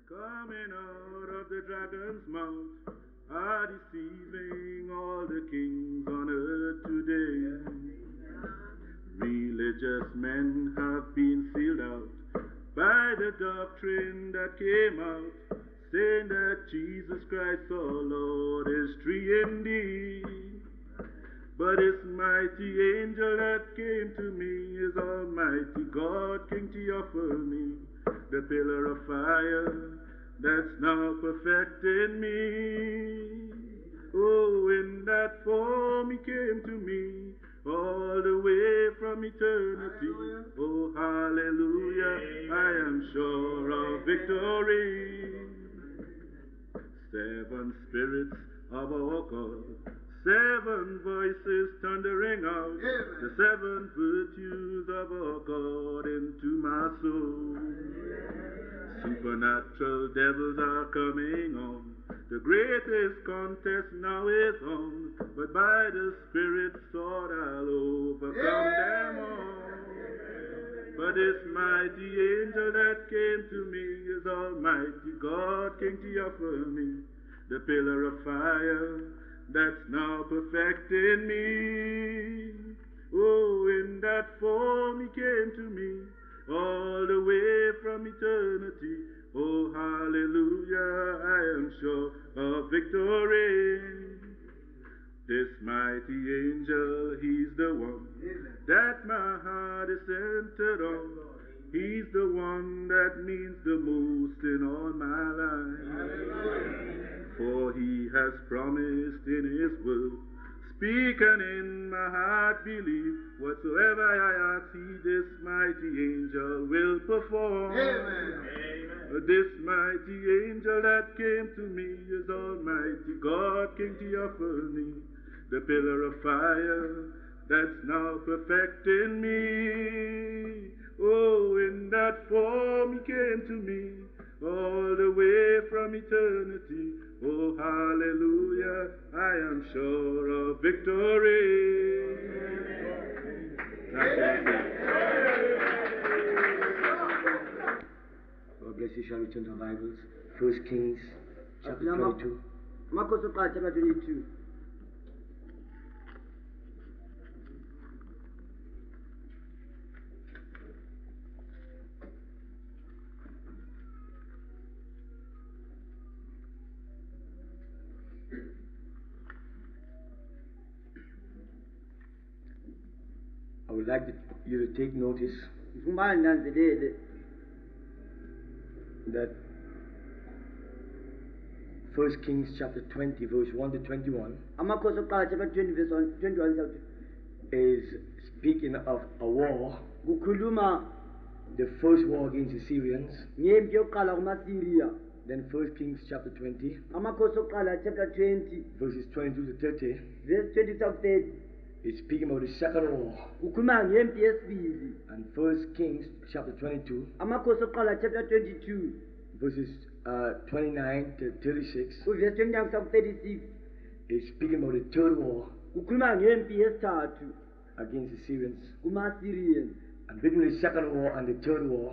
coming out of the dragon's mouth, are deceiving all the kings on earth today. Religious men have been sealed out by the doctrine that came out, saying that Jesus Christ our Lord is true indeed. But this mighty angel that came to me is Almighty God, King to offer me the pillar of fire that's now perfecting me. Oh, in that form he came to me, all the way from eternity. Hallelujah. Oh, hallelujah, I am sure of victory. 7 spirits of our God, 7 voices thundering out, amen, the 7 virtues of our God into my soul. Supernatural devils are coming on, the greatest contest now is on, but by the Spirit's sword I'll overcome them all. But this mighty angel that came to me is Almighty God, King to offer me the pillar of fire that's now perfecting me. Oh, in that form he came to me, all the way from eternity. Oh, hallelujah, I am sure of victory. This mighty angel, he's the one that my heart is centered on. He's the one that means the most in all my life. For he has promised in his word, speak and in my heart believe, whatsoever I ask, he, this mighty angel, will perform. Amen. This mighty angel that came to me is Almighty God, King to offer me the pillar of fire that's now perfecting me. Oh, in that form he came to me, all the way from eternity. Oh, hallelujah, I am sure of victory. God bless you. Shall we turn to our Bibles? 1 Kings chapter 22. Chapter 22. I would like you to take notice that 1 Kings chapter 20 verse 1 to 21 chapter 20 verse 21 is speaking of a war, the first war against the Syrians. Then 1 Kings chapter 20 chapter 20 verses 22 to 30 verse 20 to 30 is speaking about the second war. And 1 Kings chapter 22 chapter 22 verses 29 to 36 verse 29 to 36 is speaking about the third war against the Syrians. And between the second war and the third war,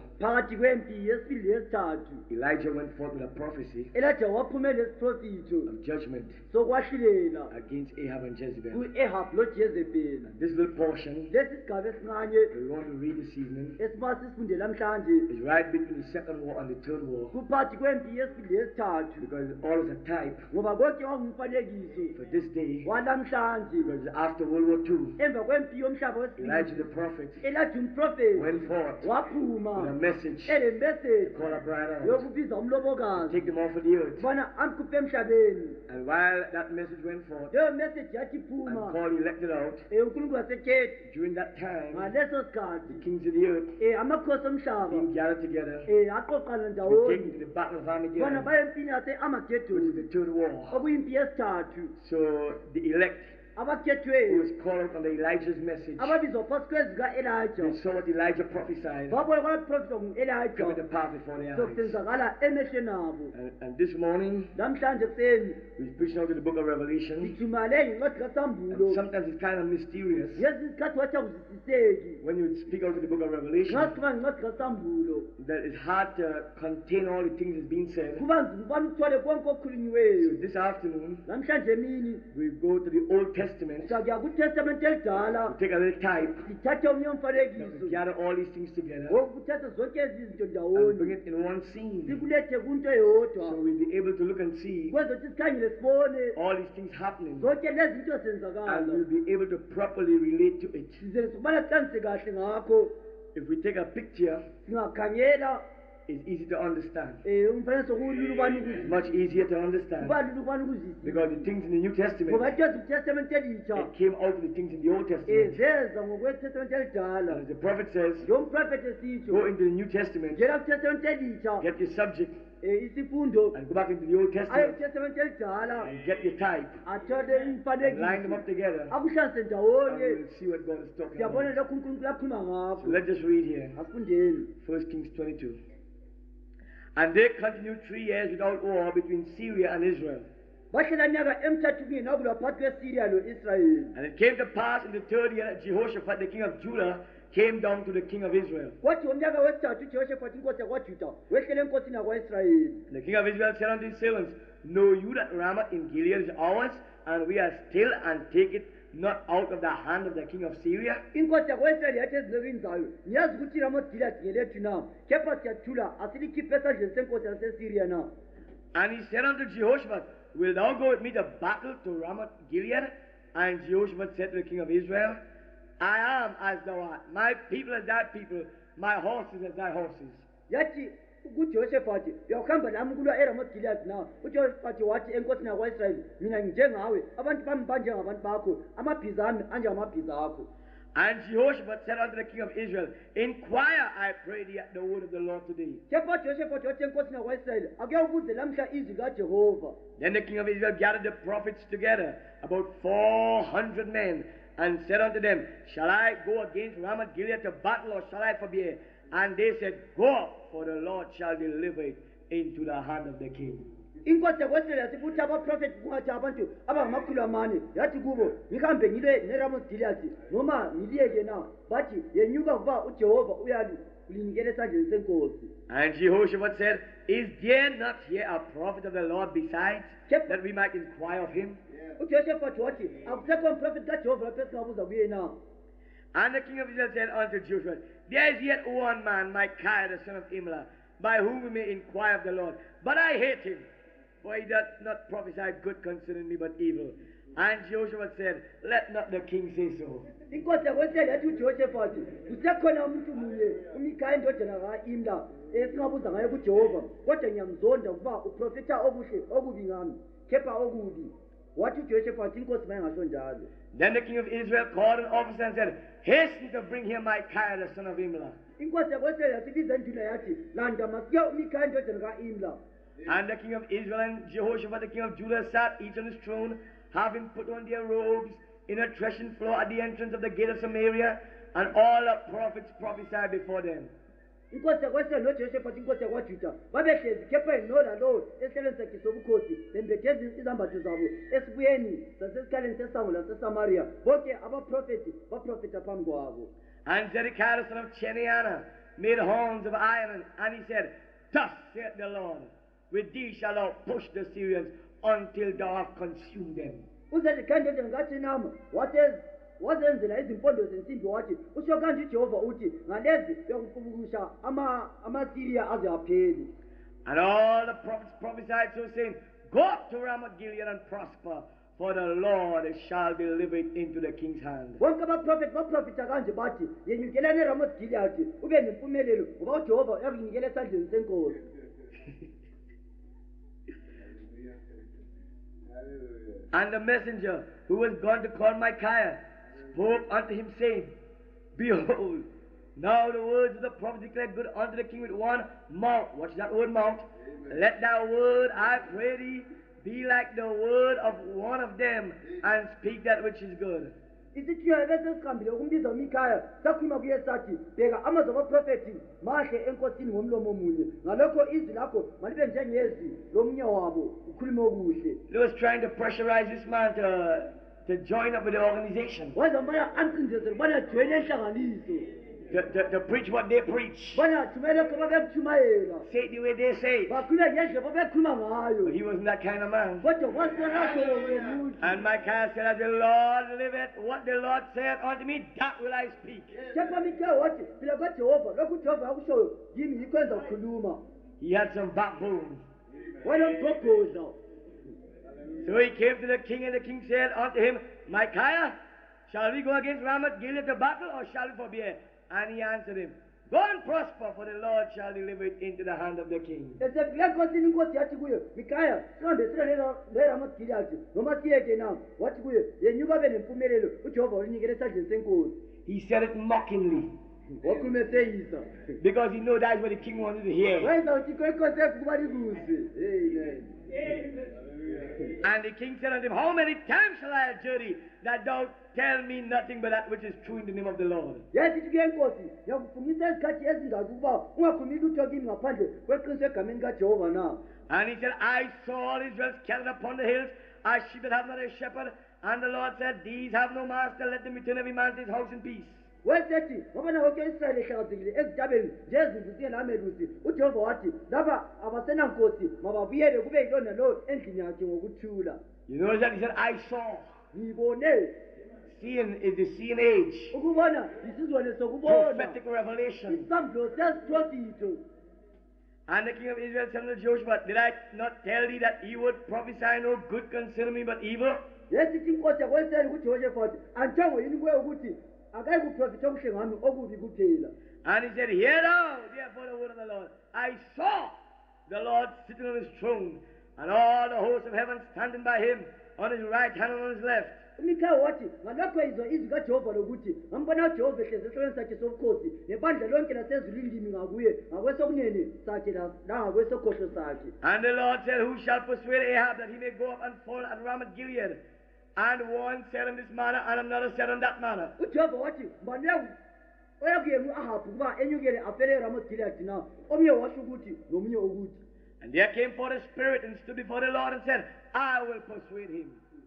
Elijah went forth with a prophecy of judgment against Ahab and Jezebel. And this little portion we want to read this evening is right between the second war and the third war, because all is a type for this day, because after World War II, Elijah the prophet went forth with a message to call a bride out, to take them off of the earth. And while that message went forth and called elected out, during that time the kings of the earth being gathered together to be taken to the battle of Armageddon, which is the third war. So the elect who abakhethweyo was called out under Elijah's message. ababizwa phasi kwezwi They ka-elija saw what Elijah prophesied babona kwaprofetha coming to ngu-elija pass before their eyes. sokusenzakala emehlweni abo And this morning, namhlanje ekuseni we're preaching out of the book of Revelation. sijumale ngencwadi kasambulo And sometimes it's kind of mysterious ngezinye izikhathi wathi akuzwisiseki when you speak out of the book of Revelation, nxa sikhuluma ngencwadi kasambulo that it's hard to contain all the things that's being said. kuba nzima ubani uthwale konke okukhulunyiweyo So this afternoon, namhlanje emini we go to the Old Testament, sakuya kutestamenti elidala we take a little type, sithathe omnye we umfanekiso gather all these things together, wokuthatha zonke ezi zinto and bring ndawonye it in one scene. sikulethe kunto So eyodwa we'll be able to look and see kwezothi sikhangele sibone all these things happening, zonke lezi zinto and zenzakala we'll be able to properly relate to it. size sikubana sihlangise kahle ngakho If we take a picture, singakhangela it's easy to understand. umfanekiso kulula ubani It's much easier to understand kuba lula ubani ukuzwisisa because the things in the New Testament, ngoba ithezi kutestamenti elitsha it came out of the things in the Old Testament. zeza ngokwetestamenti And elidala as the prophet says, njengomprofethi go esitsho into the New Testament, njena kutestamenti elitsha get your subject, isifundo and go back into the Old aye Testament kutestamenti elidala and get your type athole and line them umfanekiso up together, akuhlanganise and ndawonye we'll see what God is talking siyabona about. lokhu unkulunkulu akhuluma So ngakho let's just read here, asifundeni 1 Kings 22. And they continued 3 years without war between Syria and Israel. bahlela minyaka emithathu kungenakulwa phakathi kwesiriya lo-israyeli And it came to pass in the 3rd year that Jehoshaphat, the king of Judah, came down to the king of Israel. kwathi ngomnyaka wesithathu ujehoshafati inkosi yakwajuda wehlele enkosini yakwa-israyeli And the king of Israel said unto his servants, Know you that Ramoth in Gilead is ours, and we are still, and take it not out of the hand of the king of Syria? inkosi yakwa-israyeli yathi ezincekwini zayo niyazi ukuthi iramothi giliyadi ngelethu na kepha siyathula asilikhiphe esandleni senkosi yasesiriya na And he said unto Jehoshaphat, Wilt thou go with me to battle to Ramoth Gilead? And Jehoshaphat said to the king of Israel, I am as thou art, my people as thy people, my horses as thy horses. yathi kujehoshafati uyawuhamba nami kulwa eramothi giliyadi na ujehoshafati wathi enkosini yakwa-israyeli mina nginjengawe abantu bami banjengabantu bakho amabhiza ami anjengamabhiza akho And Jehoshaphat said unto the king of Israel, Inquire, I pray thee, at the word of the Lord today. kepha ujehoshafati wathi enkosini yakwa-israyeli akuye ubuze lamhla izwi kajehova Then the king of Israel gathered the prophets together, about 400 men, and said unto them, Shall I go against Ramoth Gilead to battle, or shall I forbear? And they said, Go up, for the Lord shall deliver it into the hand of the king. inkosi yakwa-israyeli yathi kuthi abaprofethi kungathi abantu abangamakhulu amane yathi kubo ngihambe ngile neramothi giliyadi noma ngiliyeke na bathi yenyuka kuba ujehova uyalinikela esandleni senkosi And Jehoshaphat said, Is there not here a prophet of the Lord besides, that we might inquire of him? ujehoshafati wathi akusekho mprofethi kajehova lapho esingabuza kuye na And the king of Israel said unto Jehoshaphat, There is yet one man, Micaiah the son of Imlah, by whom we may inquire of the Lord. But I hate him, for he doth not prophesy good concerning me, but evil. And Jehoshaphat said, Let not the king say so. inkosi yakwa-israyeli yathi ujehoshafati kusekhona umuntu munye umikhaya indodana ka-imla esingabuza ngayo kujehova kodwa ngiyamzonda ukuba uprofetha okuhle okubi ngami kepha okubi wathi ujehoshafati inkosi mayengasho njalo Then the king of Israel called an officer and said, Hasten to bring here Micaiah the son of Imlah. inkosi yakwa-israyeli yathi biza induna yathi landa masiye umikhaya indodana ka-imla And the king of Israel and Jehoshaphat the king of Judah sat each on his throne, having put on their robes in a threshing floor at the entrance of the gate of Samaria, and all the prophets prophesied before them. inkosi yakwa-israyeli nojehoshafati inkosi yakwajuda babehlezi kepheni nolalowo esihlalweni sakhe sobukhosi bembethe izambatho zabo esibuyeni sasesikhaleni sesango lasesamariya bonke abaprofethi baprofetha phambi kwabo And Zedekiah the son of Chenianah made horns of iron, and he said, Thus saith the Lord, With thee shalt thou push the Syrians until thou have consumed them. uzedekiya indodana kaThenama wazenzela izimpondo zensimbi wathi usho kanje ujehova uthi ngalezi yokuqubukusha amasiriya aze apheli And all the prophets prophesied so, saying, Go up to Ramoth Gilead and prosper, for the Lord shall deliver it into the king's hand. bonke abaprofethi baprofitha kanje bathi yenyukelani eramothi giliyadi ube nempumelelo ngoba ujehova uyakunikela esandleni senkosi And the messenger who was gone to call Micaiah spoke unto him, saying, Behold, now the words of the prophet declare good unto the king with one mouth. What's that word, mouth? Let thy word, I pray thee, be like the word of one of them and speak that which is good. isithiyo bese siqambile ukumbiza uMikhaya sakhuluma kuye sathi bheka amazwi abaprofethi mahle enkosini ngomlomo munye ngalokho izwi lakho malibe njengezwi lomunye wabo ukhulume okuhle. He was trying to pressurize this man to join up with the organization, wazambaya amcindezela bona joyine inhlanganiso to preach what they preach, bona thumele kho babekutshumayela say it the way they say it. bakhuluma ngendlela babekhuluma ngayo But he wasn't that kind of man. kodwa kwasenakho womuntu. And Micaiah said, as the Lord liveth, what the Lord saith unto me, that will I speak. kepha Mikhaya wathi phela kwaJehova lokhu uJehova akushoyo yimi yikho enza ukukhuluma. He had some backbone. wanomgogodla. So he came to the king, and the king said unto him, Micaiah, shall we go against Ramoth Gilead to battle, or shall we forbear? And he answered him, Go and prosper, for the Lord shall deliver it into the hand of the king. esefika enkosini inkosi yathi kuye Mikhaya sihambe siye leRamoth Gilead noma siyeke na wathi kuye yenyuka abe nempumelelo uJehova ulinikele esandleni senkosi. He said it mockingly, wakhuluma eseyisa because he knew that's what the king wanted to hear. wenza uthixo inkosi yakho kuba likuzwe. Amen. And the king said unto him, How many times shall I adjure thee that thou tell me nothing but that which is true in the name of the Lord? yathi kuye enkosi yakufungisa izikhathi ezingaki ukuba ungakhulumi lutho kimi ngaphandle kweqiniso egameni kaJehova na. And he said, I saw all Israel scattered upon the hills, as sheep that have not a shepherd. And the Lord said, These have no master, let them return every man to his house in peace. wesethi ngobona konke israyeli ehlakazekile ezitabeni njezimvu zingelamelusi uJehova wathi laba abasenankosi mababuyele kube yilona lo endlini yakhe ngokuthula. You notice that he said, I saw. ngibone. Seeing is the seeing age. ukubona isizwane sokubona. Prophetic revelation. isambulo sesiprofito. And the king of Israel said unto Joshua, Did I not tell thee that he would prophesy no good concerning me but evil? yesithi inkosi yakweseli kuJehoshafathi antshongo yini kuwe ukuthi akayi kuprofitha okuhle ngami okubi kuphela. And he said, Hear thou therefore the word of the Lord. I saw the Lord sitting on his throne, and all the hosts of heaven standing by him, on his right hand and on his left. uMikhaya wathi ngalokho izwa izwi kaJehova lokuthi ngambona uJehova ehlezi esihlalweni sakhe sobukhosi nebandla lonke lasezulwini limi ngakuye ngakwesokunene sakhe nangakwesokhohlo sakhe. And the Lord said, Who shall persuade Ahab that he may go up and fall at Ramoth Gilead? And one said in this manner, and another said in that manner. uJehova wathi mbani oyakuyengu Ahabu kuba enyukele afele eRamoth Gilead na omunye washo ukuthi nomunye ukuthi. And there came forth a spirit and stood before the Lord and said, I will persuade him.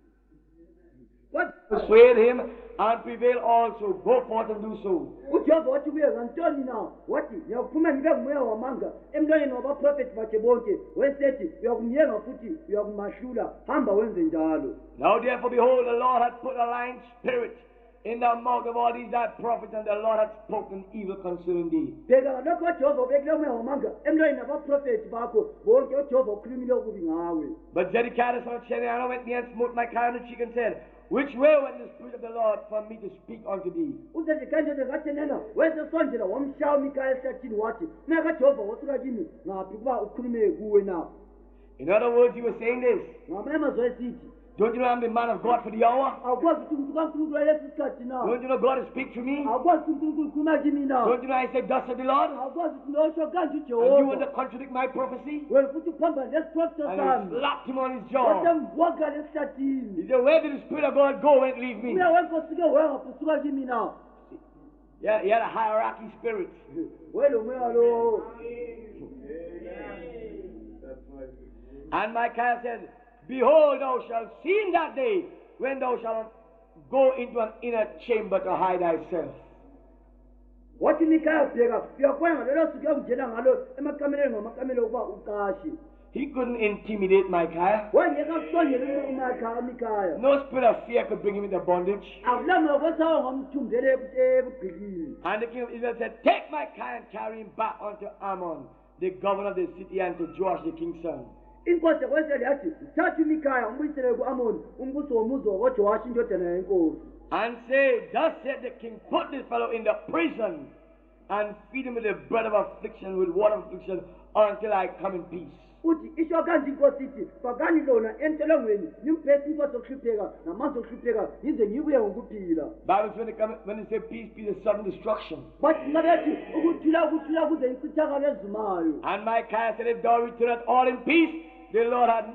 Persuade him and prevail also. Go forth and do so. uJehova wathi kuye ngantoni na wathi ngiyakuphuma ngibe ngumoya wamanga emlonyeni wabaprofethi bakhe bonke wesethi uyakumyenga futhi uyakumahlula hamba wenze njalo. Now therefore behold, the Lord hath put a lying spirit in the mouth of all these thy prophets, and the Lord hath spoken evil concerning thee. bheka ngalokho uJehova ubekile umoya wamanga emlonyeni wabaprofethi bakho bonke uJehova ukhulumile okubi ngawe. But Zedekiah the son of Chenaanah went near and smote Micaiah on the cheek and said, Which way went the Spirit of the Lord for me to speak unto thee? uZedekhiya kaThenana wesesondela wamshaya uMikhaya ehlathini wathi umoya kaJehova wasuka kimi ngaphi kuba ukhulume kuwe na. In other words, he was saying this. ngamanye amazwi esithi Don't you know I'm the man of God for the hour? awukwazi ukuthi umuntu kaNkulunkulu lesi sikhathi na. Don't you know God will speak to me? awukwazi ukuthi uNkulunkulu ukhuluma kimi na. Don't you know I said, Thus said the Lord? awukwazi ukuthi nosho kanje And you want uJehova to contradict my prophecy? wena futhi uphambana lesiprofeto And sami he slapped him on his kodwa jaw. ngivoka lesihlathini. He said, Where did the Spirit of God go when it leaves me? umoya wenkosi ke wengaphi usuka kimi na. Yeah, he had a hierarchy spirit. welo moya lo. And Micaiah said, Behold, thou shalt see in that day when thou shalt go into an inner chamber to hide thyself. wathi uMikhaya bheka uyakubona ngalelo suku uyakungena ngalo emakameleni ngamakamelo ukuba uqashe. He couldn't intimidate Micaiah. wayengeka kusondele uMikhaya. No spirit of fear could bring him into bondage. akulanga okwesawa ngomthumbele ebugqilini. And the king of Israel said, Take Micaiah and carry him back unto Ammon, the governor of the city, and to Joash the king's son. inkosi yakweseli yathi thatha uMikhaya umbuyisele ku-Amoni umbuso womuzi wakoJowashi indodana yenkosi. And say, Thus said the king, Put this fellow in the prison, and feed him with the bread of affliction, with water of affliction, until I come in peace. uthi isho kanje inkosi ithi fakani lona entolongweni nimphethe inkosi okuhlupheka namanzi okuhlupheka yize ngibuye ngokuphila. Bible when they say peace, peace is sudden destruction. bathi nxa bethi ukuthula kuze incithakalo ezumayo. And Micaiah said, If thou returnest all in peace, the Lord hath not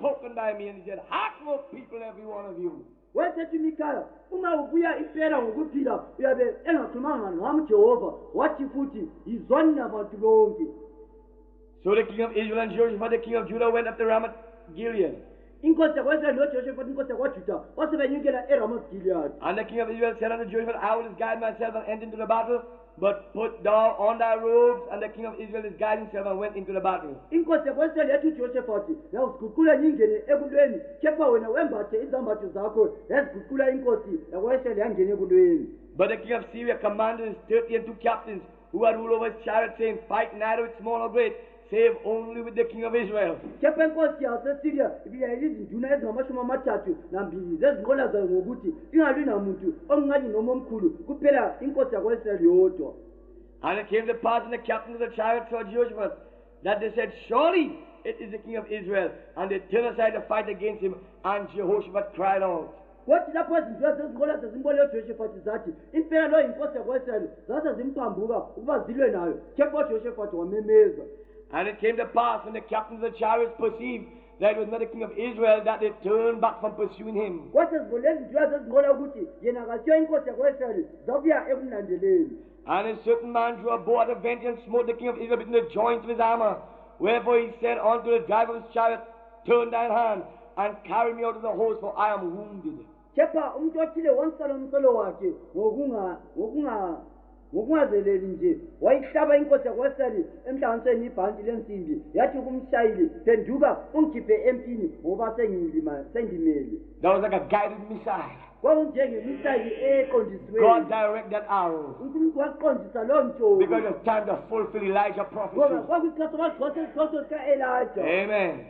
spoken by me, and he said, hearken, O people, every one of you. wasethi Mikaya uma ubuya impela ngokuphila uyabe engakhulumanga ngami Jehova wathi futhi yizwani nabantu bonke. So the king of Israel and Jehoshaphat, the king of Judah, went up to Ramoth Gilead. Inkosi yakwenzela noJoshaphat inkosi yakwaJuda wasebenyukela eRamoth Gilead. And the king of Israel said unto Jehoshaphat, I will guide myself and enter into the battle, but put thou on thy robes. And the king of Israel is guiding himself and went into the battle. Inkosi yakwenzela yathi uJoshaphat yawuziguqula ngingene ekulweni kepha wena wembathe izambatho zakho yaziguqula inkosi yakwenzela yangene ekulweni. But the king of Syria commanded his 30 and 2 captains who had rule over his chariot, saying, fight neither with small or great, save only with the king of Israel. Kepha inkosi yaseSiriya ibiyayile izinduna ezingamashumi amathathu nambili zezinqola zayo ngokuthi ingalwi namuntu omncane noma omkhulu kuphela inkosi yakwaIsraeli yodwa. And it came to pass in the captains of the chariots saw Jehoshaphat that they said, surely it is the king of Israel. And they turned aside to fight against him, and Jehoshaphat cried out. Kwathi lapho izinduna zezinqola zezimbole uJoshaphat zathi impela lo inkosi yakwaIsraeli zase zimphambuka ukuba zilwe nayo kepha uJoshaphat wamemeza. And it came to pass when the captains of the chariots perceived that it was not the king of Israel, that they turned back from pursuing him. Kwathi izinduna zezinqola ukuthi yena kasiyo inkosi yakwaIsraeli zabuya ekumlandeleni. And a certain man drew a bow at a venture and smote the king of Israel between the joints of his armor. Wherefore he said unto the driver of his chariot, turn thine hand and carry me out of the host, for I am wounded. Kepha umuntu othile wansala umsolo wakhe ngokungazeleli nje wayihlaba inkosi yakwaIsraeli emhlanganisweni ibhanti lensimbi yathi kumshayeli phenduka ungikhiphe empini ngoba sengimele. That was like a guided missile. Kwakunjengemisayili eqondisiweyo. God direct that arrow. uNkulunkulu waqondisa lowo mtshoko. Because it's time to fulfill Elijah's prophecy. Ngoba kwakuyisikhathi sokuthi isikhathi sika-Elijah. Amen.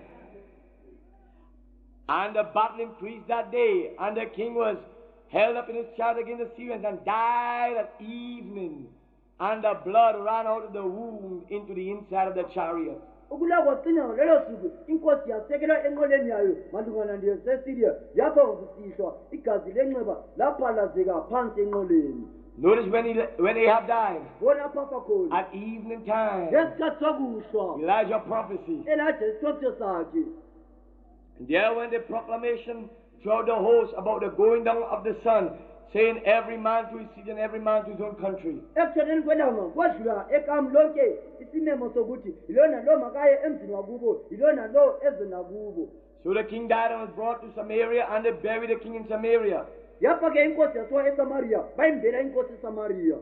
And the battle increased that day, and the king was held up in his chariot against the Syrians and died at evening, and the blood ran out of the wound into the inside of the chariot. Ukulwa kwaqina ngalelo suku inkosi yasekelwa enqoleni yayo malungana neSiriya yapha ngokusihlwa igazi lenxeba laphalazeka phansi enqoleni. Notice when Ahab died, Bona papa khona at evening time, ngesikhathi sokuhlwa Elijah prophecy. Elijah isitotho sakhe. And there went the proclamation throughout the host about the going down of the sun, saying every man to his city and every man to his own country. Ekutshoneni kwelanga kwadlula ekamu lonke isimemo sokuthi yilona lo makaye emzini wakubo yilona lo eze nakubo. So the king died and was brought to Samaria, and they buried the king in Samaria. Yapha ke inkosi yasiwa eSamaria bayimbela inkosi eSamaria.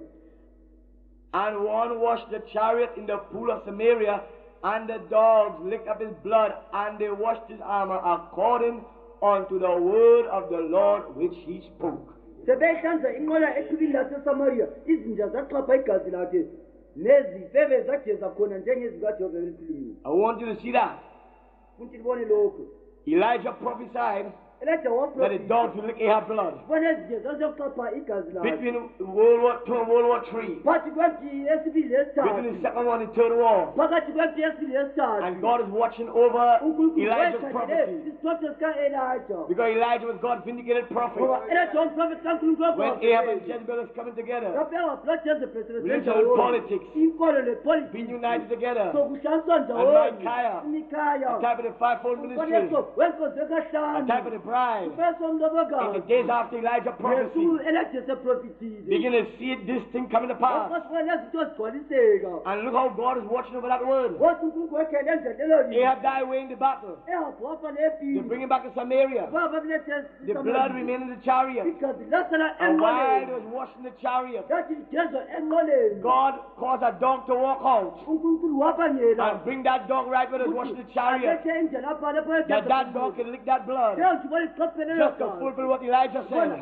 And one washed the chariot in the pool of Samaria, and the dogs licked up his blood, and they washed his armor according unto the word of the Lord which he spoke. Sebehlanza inqola ephikini laseSamaria izinja zaxhapha igazi lakhe nezifebe zageza khona njengezikaJehova elikhulumile. I want you to see that. Futhi libone lokho. Elijah prophesied Elijah that the dogs will lick Ahab's blood. Bona ezinja zazoxhapha igazi lakhe. Between World War II and World War III. Phakathi kwempi yesibili Between yesithathu. the second one and the third war. Phakathi kwempi yesibili yesithathu. And God is watching over Elijah's prophecy. Isitotho sika-Elijah. Because Elijah was God's vindicated prophet. Ngoba Elijah umprofethi kaNkulunkulu When Ahab and Jezebel was coming together, religion and politics inkolo lepolitiki being united together, sokuhlanganiswa and ndawonye Micaiah, uMikhaya a type of the fivefold ministry, umfanekiso wenkosi a ekahlanu type of the bride, umfanekiso in the womlobokazi days after Elijah prophecy, ngesuku Elijah eseprofithile begin to see this thing coming to pass. waqasukela lezinto zigcwaliseka And look how God is watching over that word. wothi uNkulunkulu wekhele enzelelweni Ahab died away in the battle. ehabhu wafa They nepini bring him back to Samaria. babalethe The blood remained in the chariot. igazi lasala And while enqoleni he was washing the chariot, yathi ligezwa enqoleni God caused a dog to walk out uNkulunkulu wabangela and bring that dog right where he was washing the chariot. alethe indlela apha lapho That dog can lick that blood just to fulfill what Elijah said.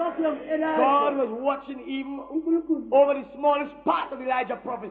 God was watching even over the smallest part of Elijah's prophecy.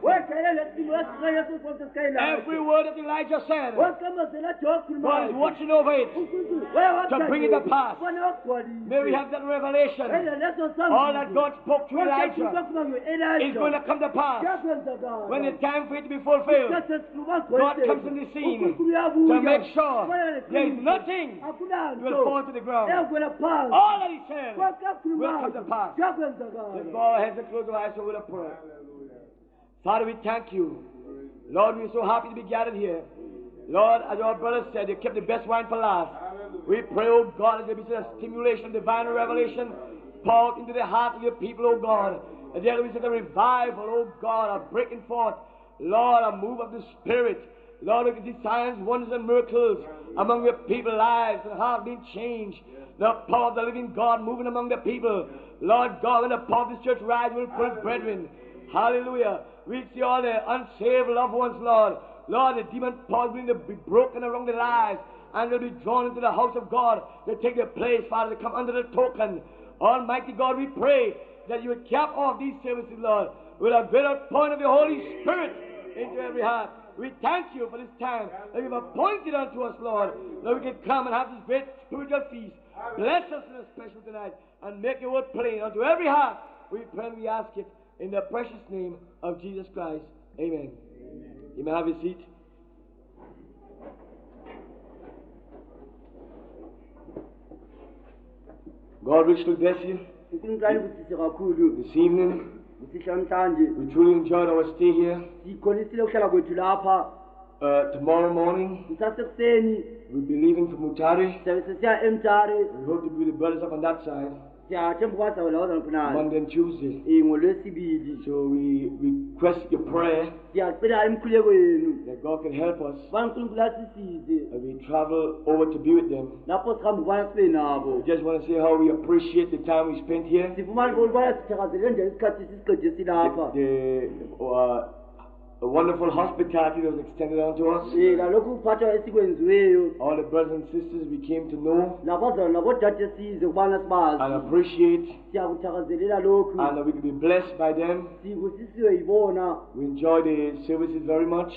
Every word that Elijah said, God is watching over it to bring it to pass. May we have that revelation. All that God spoke to Elijah is going to come to pass. When the time for it to be fulfilled, God comes in the scene to make sure there is nothing will fall to the ground. All that he said will come to pass. Let's bow our heads and close our eyes with a prayer. Father, we thank you. Lord, we're so happy to be gathered here. Lord, as our brother said, you kept the best wine for last. We pray, oh God, that there be such a stimulation, divine revelation, poured into the heart of your people, oh God. That there will be such a revival, oh God, a breaking forth. Lord, a move of the Spirit. Lord, we can see signs, wonders, and miracles among your people's lives and hearts being changed. The power of the living God moving among the people. Lord God, when the power of this church rise, we'll put his brethren. Hallelujah. We see all the unsaved loved ones, Lord. Lord, the demon powers will be broken around their lives, and they'll be drawn into the house of God to take their place, Father, to come under the token. Almighty God, we pray that you would cap off these services, Lord, with a greater point of your Holy Spirit into every heart. We thank you for this time that you've appointed unto us, Lord, that we can come and have this great spiritual feast. Bless us in a special tonight and make your word plain unto every heart. We pray and we ask it in the precious name of Jesus Christ. Amen. You may have a seat. God richly bless you. This evening, we truly enjoyed our stay here. Tomorrow morning, we'll be leaving for Mutare. We hope to be with the brothers up on that side. Monday and Tuesday. So we request your prayer that God can help us as we travel over to be with them. We just want to say how we appreciate the time we spent here. The wonderful hospitality that was extended unto us. All the brothers and sisters we came to know and appreciate, and that we can be blessed by them. We enjoy the services very much.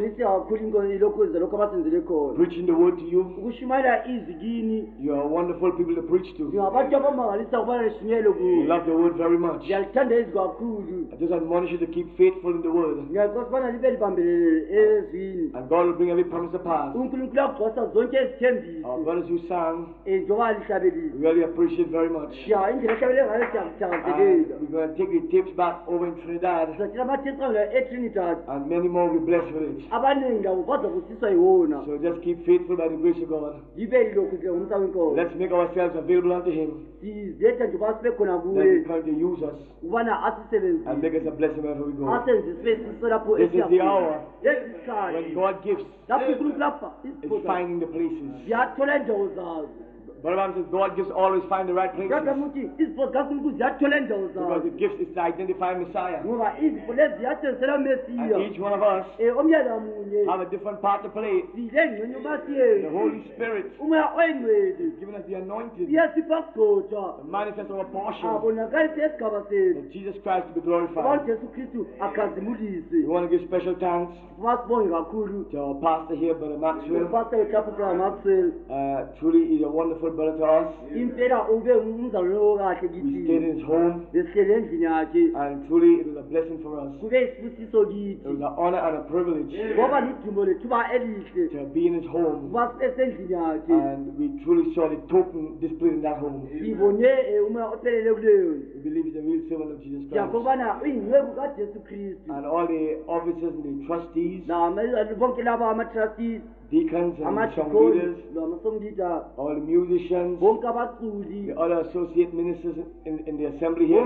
Preaching the word to you. You are wonderful people to preach to. We love the word very much. I just admonish you to keep faithful in the word. And God will bring every promise to pass. Our brothers who sang, we really appreciate very much. And we're going to take the tapes back over in Trinidad, and many more will be blessed with it. So just keep faithful by the grace of God. Let's make ourselves available unto him. Let him come to use us and make us a blessing wherever we go. This is the hour when God gives is finding the places. But says God gives always find the right places. Because the gift is to identify Messiah. And each one of us have a different part to play. The Holy Spirit has given us the anointing to manifest our portion, that Jesus Christ to be glorified. We want to give special thanks to our pastor here, Brother Maxwell. Truly he's a wonderful brother to us. We stayed in his home, and truly it was a blessing for us. It was an honor and a privilege to be in his home, and we truly saw the token displayed in that home. We believe he's a real servant of Jesus Christ. And all the officers and the trustees, deacons and song leaders, all the musicians, the other associate ministers in the assembly here,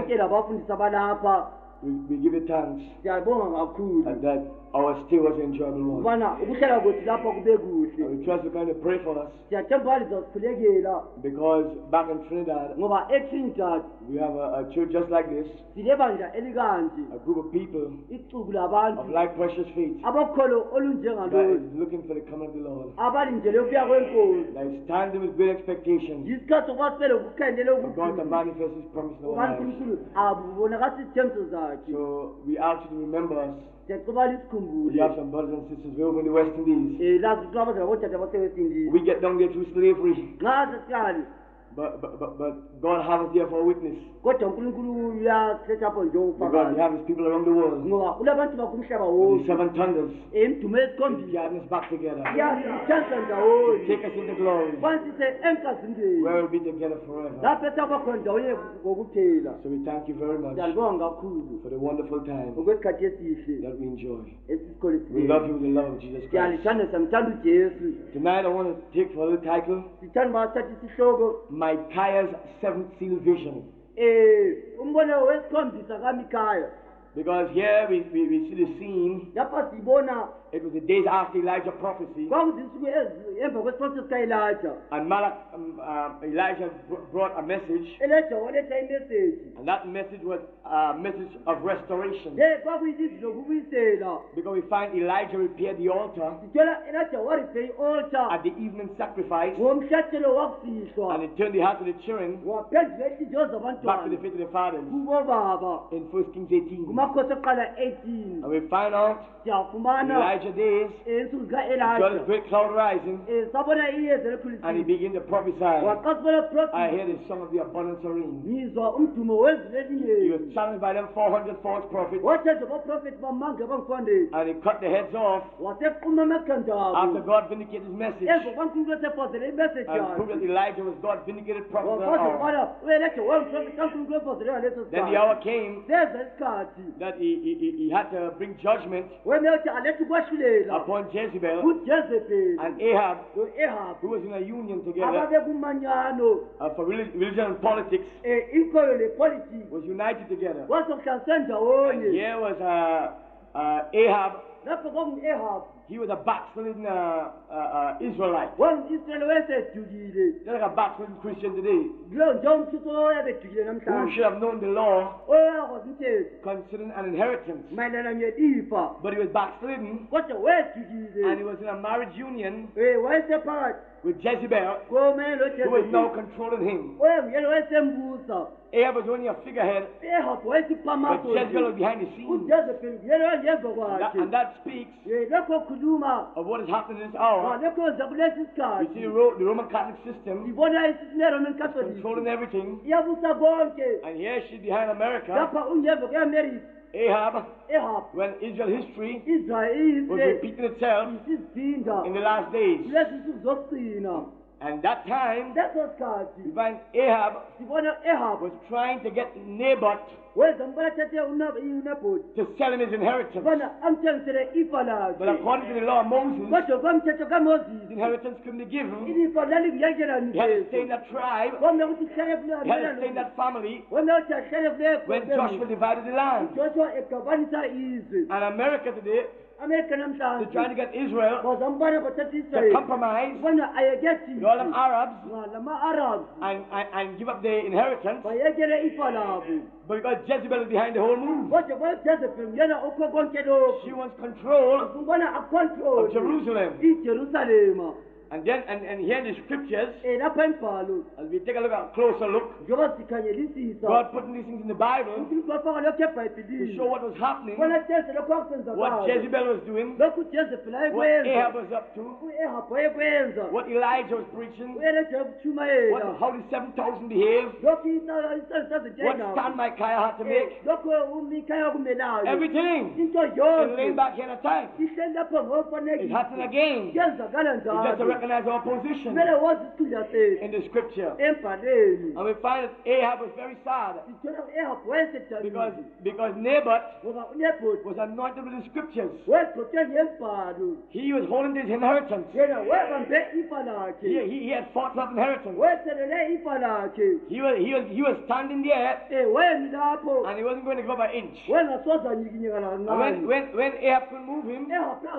we give you thanks and that our stay was an enjoyable one. And we trust you kind of pray for us, because back in Trinidad we have a church just like this, a group of people of like precious faith that is looking for the coming of the Lord, that is standing with great expectation for God to manifest his promise in our lives. So we ask you to remember us. We have some brothers and sisters way over in the West Indies. We get down there through slavery. But God has us there for a witness. Because He has His people around the world. With the 7 thunders. He's gathering us back together. To take us into glory. Where we'll be together forever. So we thank you very much for the wonderful time that we enjoy. We love you with the love of Jesus Christ. Tonight I want to take for the title, Micaiah's 7th seal vision. Because here we see the scene. It was the days after Elijah prophecy. And Elijah brought a message. And that message was a message of restoration. Because we find Elijah repaired the altar at the evening sacrifice. And he turned the heart of the children back to the faith of the fathers. In 1 Kings 18. And we find out in Elijah's days, he saw this great cloud rising, and he began to prophesy. I hear the song of the abundance of rain. He was challenged by them 400 false prophets, and he cut the heads off after God vindicated his message and proved that Elijah was God's vindicated prophet of the hour. Then the hour came that he had to bring judgment upon Jezebel and Ahab, who was in a union together for religion and politics, was united together. And here was Ahab. He was a backslidden Israelite. Like a backslidden Christian today. Who should have known the law concerning an inheritance. But he was backslidden. And he was in a marriage union with Jezebel, who was now controlling him. Ahab was only a figurehead, but Jezebel was behind the scenes. And that speaks of what is happening in this hour. We see the Roman Catholic system controlling everything. And here she's behind America. Ahab, when Israel history was repeating itself in the last days. And that time, we find Ahab was trying to get Naboth to sell him his inheritance. But according to the law of Moses, the inheritance couldn't be given. He had to stay in that tribe. He had to stay in that family when Joshua divided the land. And America today, they're trying to get Israel to compromise with all them Arabs and give up their inheritance. But because Jezebel is behind the whole move. She wants control of Jerusalem. And then, and here in the scriptures, as we take a closer look, God putting these things in the Bible to show what was happening, what Jezebel was doing, what Ahab was up to, what Elijah was preaching, how the 7,000 behaved, what stand Micaiah had to make, everything is laid back here in a time. It's happening again. It's just recognize our position in the scripture. And we find that Ahab was very sad because Naboth was anointed with the scriptures. He was holding his inheritance. He had fought of inheritance. He was standing there and he wasn't going to give up an inch. And when Ahab couldn't move him,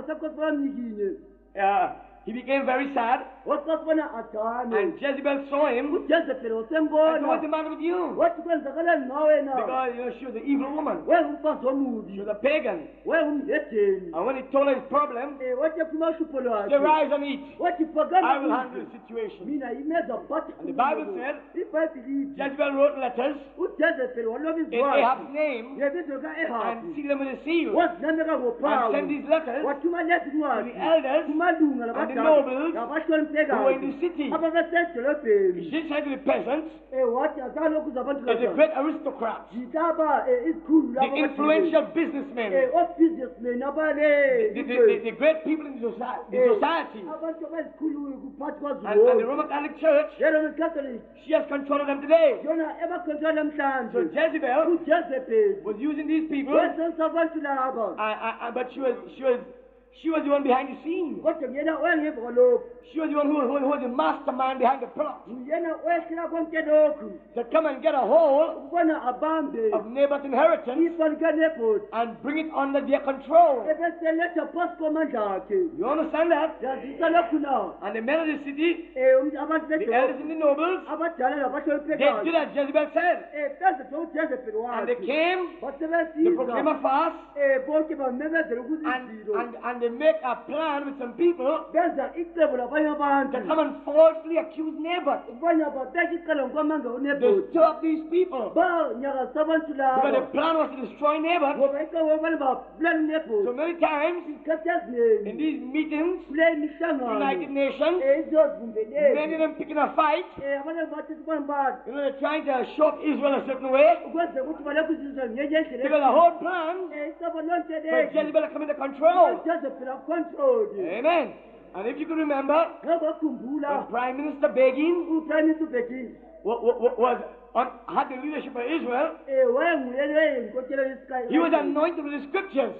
he became very sad. And Jezebel saw him. And said, what's the matter with you? Because she was an evil woman. She was a pagan. And when he told her his problem, she rise and eat. I will handle the situation. And the Bible said Jezebel wrote letters in Ahab's name and sealed them with a seal. And send these letters to the elders and the nobles who were in the city. She didn't say to the peasants, the great aristocrats, the influential businessmen, the great people in the society. And the Roman Catholic Church, she has control of them today. So Jezebel was using these people, but she was the one behind the scenes. She was the one who was the mastermind behind the plot. To come and get a hold of Naboth's inheritance and bring it under their control. You understand that? And the men of the city, the elders and the nobles, they did as Jezebel said. And they came to proclaim a fast, and they make a plan with some people to come and falsely accuse Naboth. They stir up these people because the plan was to destroy Naboth. So many times in these meetings, United Nations, many of them picking a fight. They're trying to show up Israel a certain way because the whole plan for Jezebel to come into control. Amen. And if you can remember, when Prime Minister Begin had the leadership of Israel, he was anointed with the scriptures.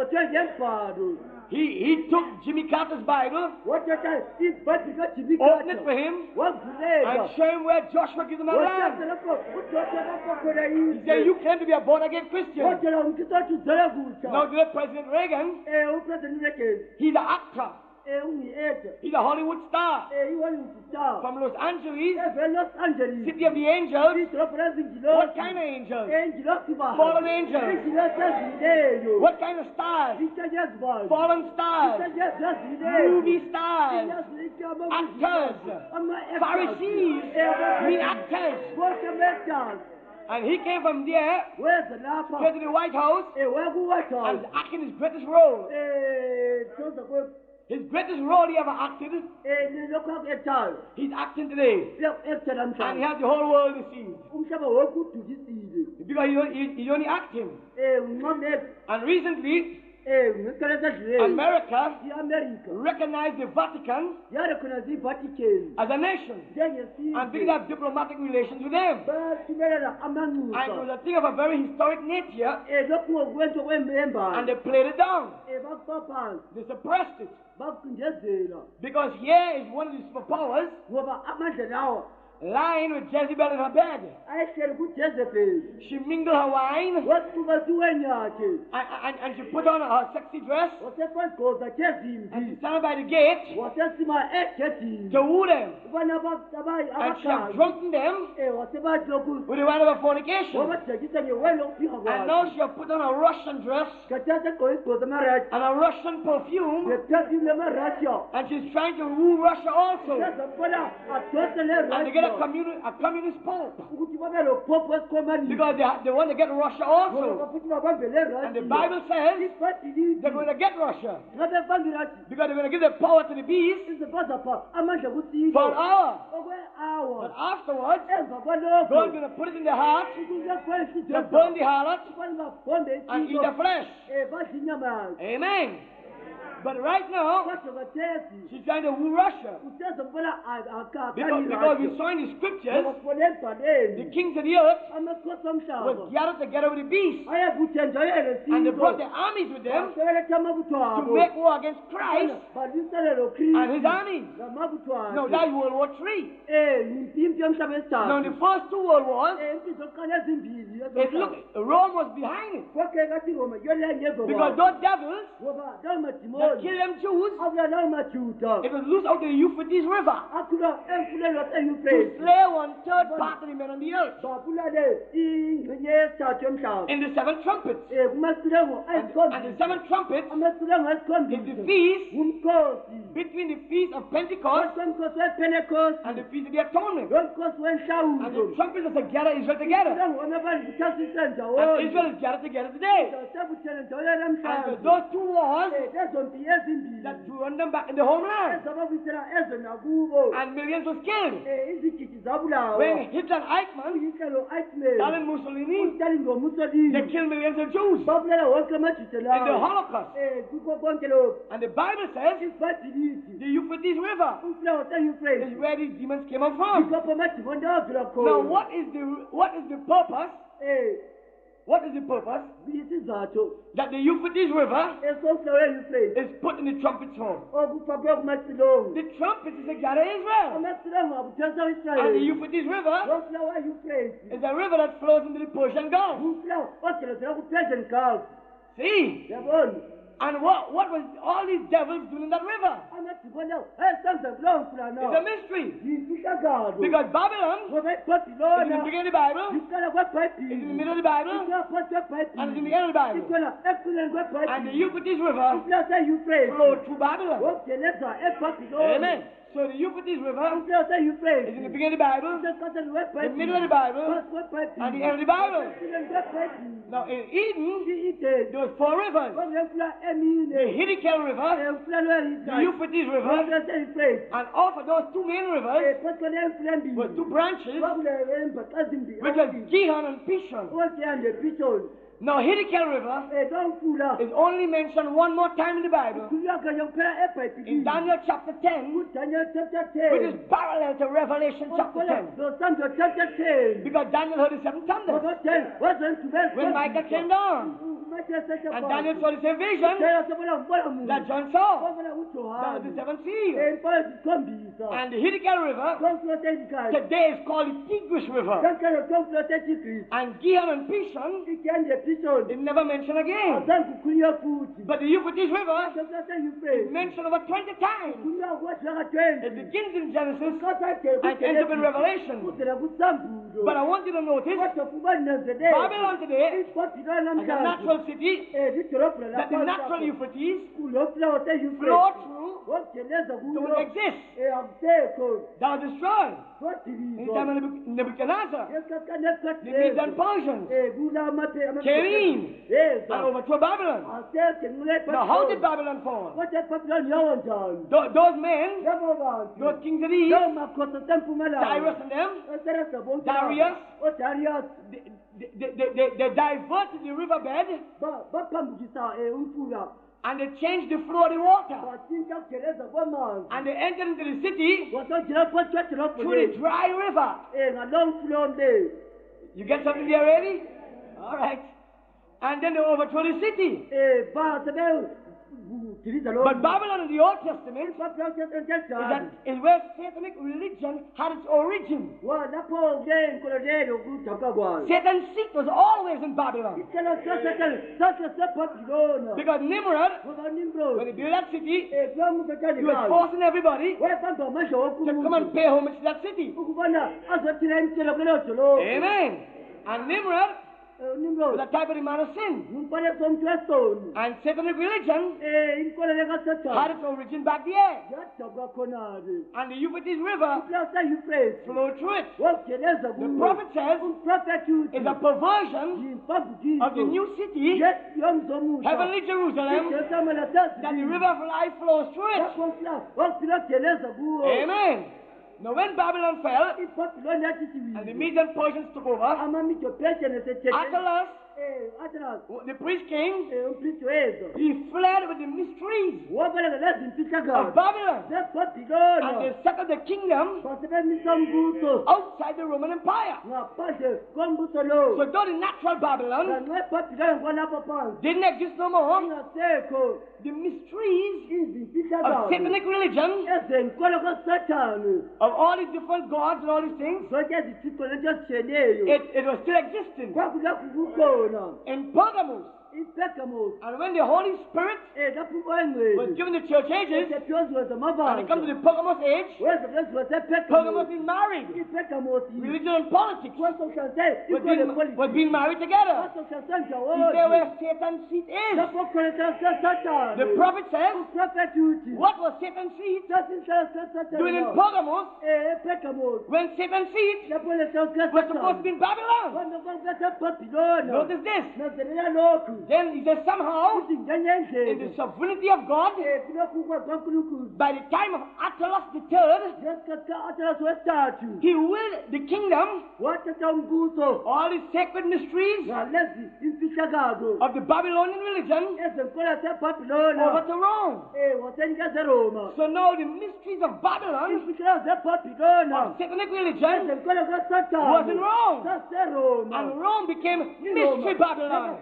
He took Jimmy Carter's Bible, opened it for him, and showed him where Joshua gives him a land. He said, you claim to be a born-again Christian. Now, today, President Reagan, he's an actor. He's a Hollywood star from Los Angeles, city of the angels. What kind of angels? Fallen angels. What kind of stars? Fallen stars. Movie stars. Actors. Pharisees. Mean actors. And he came from there to the White House and was acting his greatest role. His greatest role he ever acted, he's acting today. And he has the whole world deceived. Because he's only acting. And recently, America recognized the Vatican as a nation and began to have diplomatic relations with them. And it was a thing of a very historic nature, and they played it down. They suppressed it. Because here is one of the superpowers lying with Jezebel in her bed. She mingled her wine and she put on her sexy dress and she stand by the gate to woo them. And she had drunken them with the wine of her fornication. And now she has put on a Russian dress and a Russian perfume, and she's trying to woo Russia also. And they get a communist pope. Because they want to get Russia also. And the Bible says they're going to get Russia. Because they're going to give the power to the beast for an hour. But afterwards, God's going to put it in their heart to burn the harlot and eat the flesh. Amen. But right now, she's trying to woo Russia. Because we saw in the scriptures, the kings of the earth was gathered together with the beast. And they brought their armies with them to make war against Christ and his armies. Now that's World War III. Now in the first two World Wars, Rome was behind it. Because those devils that killed them Jews, it was loose out of the Euphrates River to slay 1/3 part of the men on the earth. In the seven trumpets. And the seven trumpets is the feast between the feast of Pentecost and the feast of the atonement. And the trumpets are together, Israel together. And Israel is gathered together today. And those two wars, that threw them back in the homeland. And millions was killed. When Hitler and Eichmann, Stalin, Mussolini, they killed millions of Jews in the Holocaust. And the Bible says the Euphrates River is where these demons came up from. Now, what is the purpose? What is the purpose? That the Euphrates River is put in the trumpet's horn. The trumpet is a God of Israel. And the Euphrates River is a river that flows into the Persian Gulf. See? And what was all these devils doing in that river? It's a mystery. Because Babylon is in the beginning of the Bible, is in the middle of the Bible, and is in the end of the Bible. And the Euphrates River flowed through Babylon. Amen. So the Euphrates River is in the beginning of the Bible, the middle of the Bible, and the end of the Bible. Now in Eden, there was 4 rivers. The Hiddekel River, the Euphrates River, and off of those 2 main rivers was 2 branches, which was Gihon and Pishon. Now, Hiddekel River is only mentioned one more time in the Bible. In Daniel chapter 10, which is parallel to Revelation chapter 10. Because Daniel heard the 7 thunders when Michael came down. And Daniel saw the same vision that John saw. That was the 7th seal. And the Hiddekel River today is called the Tigris River. And Gihon and Pishon is never mentioned again. But the Euphrates River is mentioned over 20 times. It begins in Genesis and ends up in Revelation. But I want you to notice Babylon today is a natural city that the natural Euphrates flow through to exist. That was destroyed in the time of Nebuchadnezzar. The Medes and Persians came in and overthrew Babylon. Now, how did Babylon fall? Those men, those kings of the east, Cyrus and them, Darius, they diverted the riverbed and they changed the flow of the water. And they entered into the city through the dry river. You get something there already? All right. And then they overthrew the city. But Babylon in the Old Testament is where Satanic religion had its origin. Satan's seat was always in Babylon. Because Nimrod, when he built that city, he was forcing everybody to come and pay homage to that city. Amen. And Nimrod was a type of the man of sin. And Satanic religion had its origin back there. And the Euphrates River flowed through it. The prophet says it's a perversion of the new city, heavenly Jerusalem, that the river of life flows through it. Amen. Now when Babylon fell, and the Medes and Persians took over, Attalus, the priest king, he fled with the mysteries of Babylon, and they settled the kingdom outside the Roman Empire. So though the natural Babylon didn't exist no more, the mysteries of Satanic religion, of all these different gods and all these things, it was still existing in Pergamos. And when the Holy Spirit was given the church ages, and it comes to the Pergamos age, Pergamos is married. Religion and politics was being married together. You say where Satan's seat is. The prophet says, what was Satan's seat doing in Pergamos when Satan's seat was supposed to be in Babylon? Notice this. Then he says somehow, in the sovereignty of God, by the time of Attalus III, he willed the kingdom, all the sacred mysteries of the Babylonian religion over to Rome. So now the mysteries of Babylon, of satanic religion, was in Rome. And Rome became Mystery Babylon.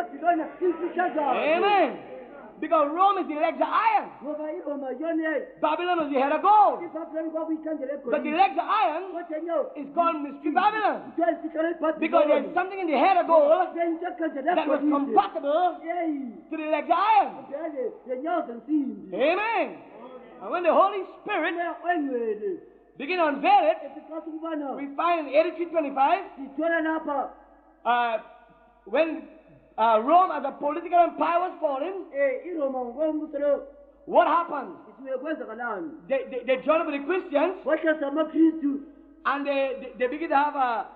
Amen. Because Rome is the legs of iron. Babylon is the head of gold. But the legs of iron is called Mystery Babylon. Because there's something in the head of gold that was compatible to the legs of iron. Amen. And when the Holy Spirit begin to unveil it, we find in 83:25, when Rome as a political empire was falling, what happened? They joined up with the Christians, and they begin to have a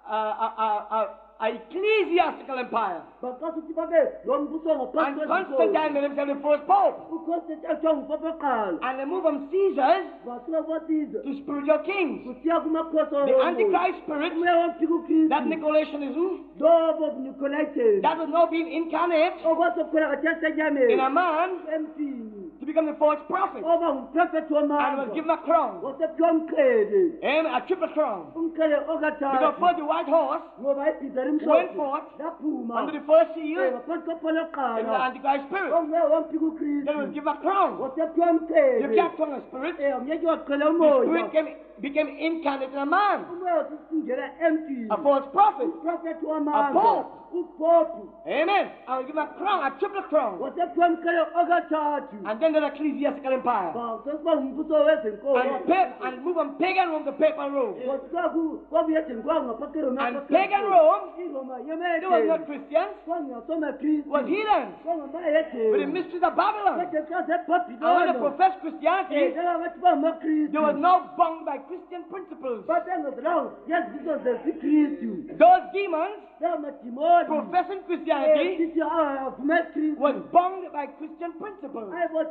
ecclesiastical empire. And Constantine made himself the first pope. And they moved from Caesars to spiritual kings. The Antichrist spirit, that Nicolaitanism, that was now being incarnate in a man to become the false prophet. And was given a crown. And a triple crown. Because first the white horse went forth under the first seal in the Antichrist spirit. Then was given a crown. You can't turn a spirit. The spirit became incarnate in a man. A false prophet. A pope. Amen. I will give a crown, a triple crown. And then the ecclesiastical empire. And move from pagan Rome to papal Rome. And pagan Rome, they were not Christians, was heathens. With the mysteries of Babylon. And when they professed Christianity, they were now bound by Christian principles. Those demons professing Christianity was bound by Christian principles.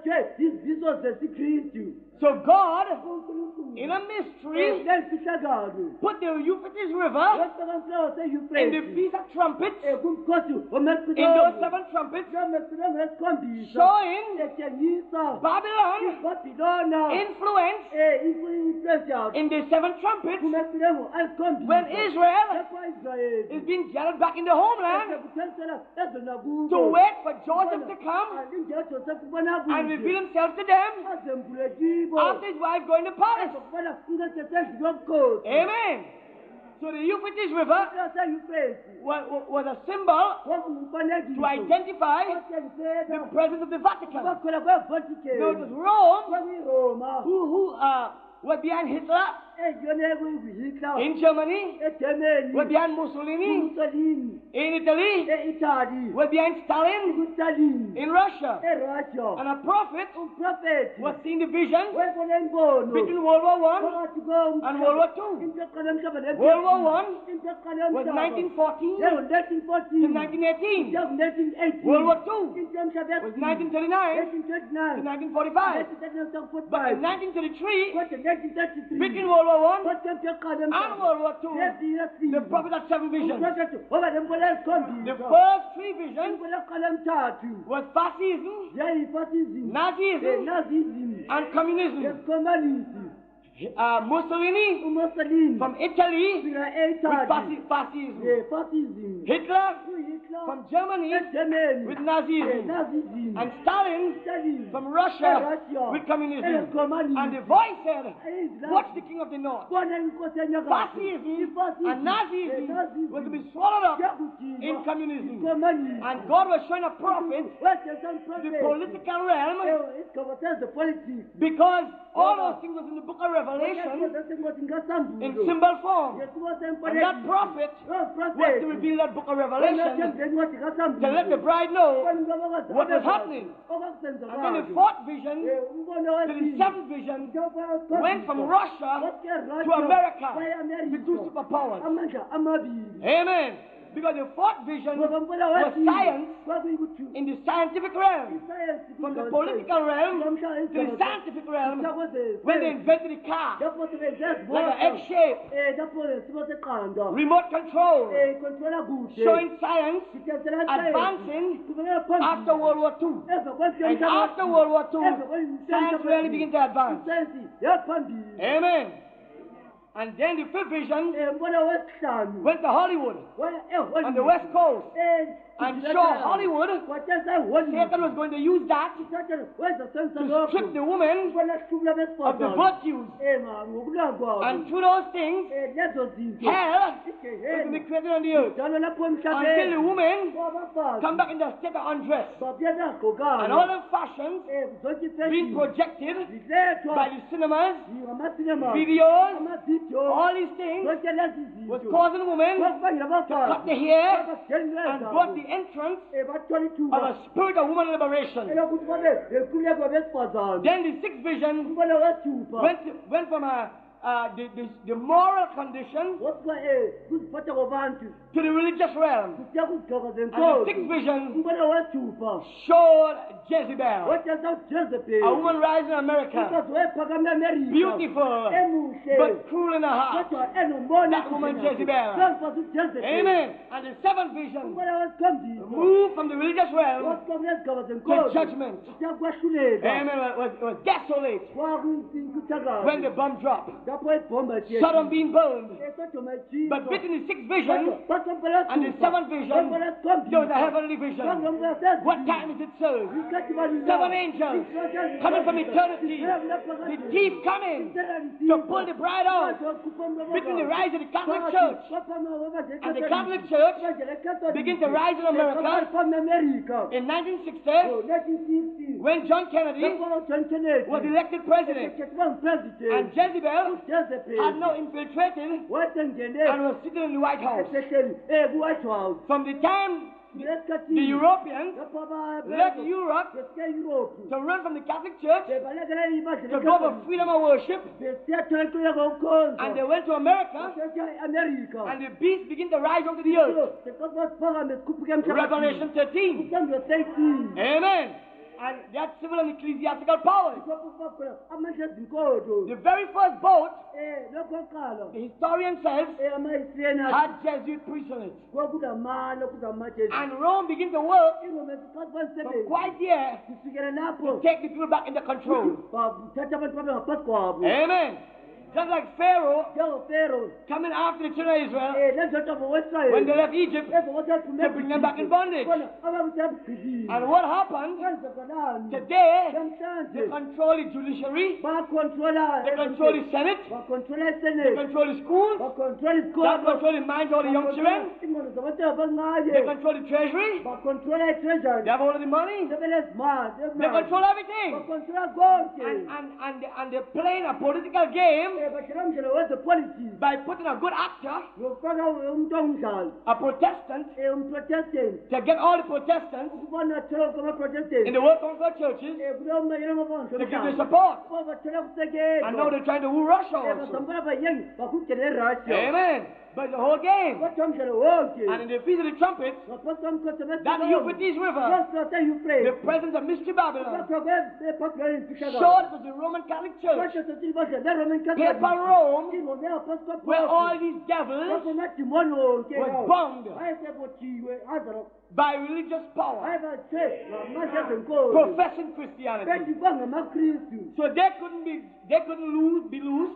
So God, in a mystery, put the Euphrates River in the Feast of Trumpets, in those 7 trumpets, showing Babylon influence in the 7 trumpets when Israel is being gathered back in the homeland to wait for Joseph to come and reveal himself to them after his wife going to Paris. Amen. So the Euphrates River was a symbol to identify the presence of the Vatican. Now it was Rome who was behind Hitler in Germany, was behind Mussolini in Italy, was behind Stalin in Russia. And a prophet was seeing the visions between World War I and World War II. World War I was 1914 to 1918. World War II was 1939 to 1945. But in 1933, between World War I and World War II, the prophet had 7 visions. The first 3 visions was fascism, Nazism, and communism. Mussolini from Italy with fascism. Hitler from Germany with Nazism. And Stalin from Russia with communism. And the voice said, watch the king of the north. Fascism and Nazism was to be swallowed up in communism. And God was showing a prophet the political realm, because all those things was in the book of Revelation in symbol form. And that prophet was to reveal that book of Revelation to let the bride know what was happening. And then the 4th vision to the 7th vision went from Russia to America, the 2 superpowers. Amen. Because the fourth vision was science in the scientific realm. From the political realm to the scientific realm. When they invented the car, like an egg shape, remote control, showing science advancing after World War II. And after World War II, science really began to advance. Amen. And then the fifth vision went to Hollywood on the West Coast. And show Hollywood, Satan was going to use that to strip the woman of the virtues. And through those things, hell was going to be created on the earth until the woman come back in the state of undress. And all the fashions being projected by the cinemas, videos, all these things was causing women to cut the hair and brought the entrance of a spirit of woman liberation. Then the sixth vision went from the moral condition to the religious realm. And the sixth vision showed Jezebel, a woman rising in America, beautiful but cruel in her heart. That woman Jezebel. Amen. And the seventh vision moved from the religious realm to judgment. Amen. It was desolate when the bomb dropped. Sodom being burned. But between the sixth vision and the seventh vision, there was a heavenly vision. What time is it, sir? 7 angels coming from eternity. The thief coming to pull the bride out. Between the rise of the Catholic Church and the Catholic Church began to rise in America in 1960 when John Kennedy was elected president. And Jezebel had now infiltrated and was sitting in the White House. From the time the Europeans left Europe to run from the Catholic Church to go for freedom of worship, and they went to America, and the beast began to rise onto the earth. Revelation 13. Amen. And that civil and ecclesiastical powers. The very first boat, the historian says, had Jesuit priests on it. And Rome began to work for quite a year to take the people back into control. Amen. Just like Pharaoh coming after the children of Israel when they left Egypt to bring them back in bondage. And what happened? Today, they control the judiciary, they control the Senate, they control the schools, they control the minds of the young children, they control the treasury, they have all of the money, they control everything. And they're playing a political game by putting a good actor, a Protestant, to get all the Protestants in the World Council of Churches to give their support. And now they're trying to woo Russia also. Amen. But the whole game. And in the Feast of the Trumpets, that Euphrates River, the presence of Mystery Babylon, showed to the Roman Catholic Church, Papal Rome, where all these devils was bound by religious power, professing Christianity. So they couldn't be loosed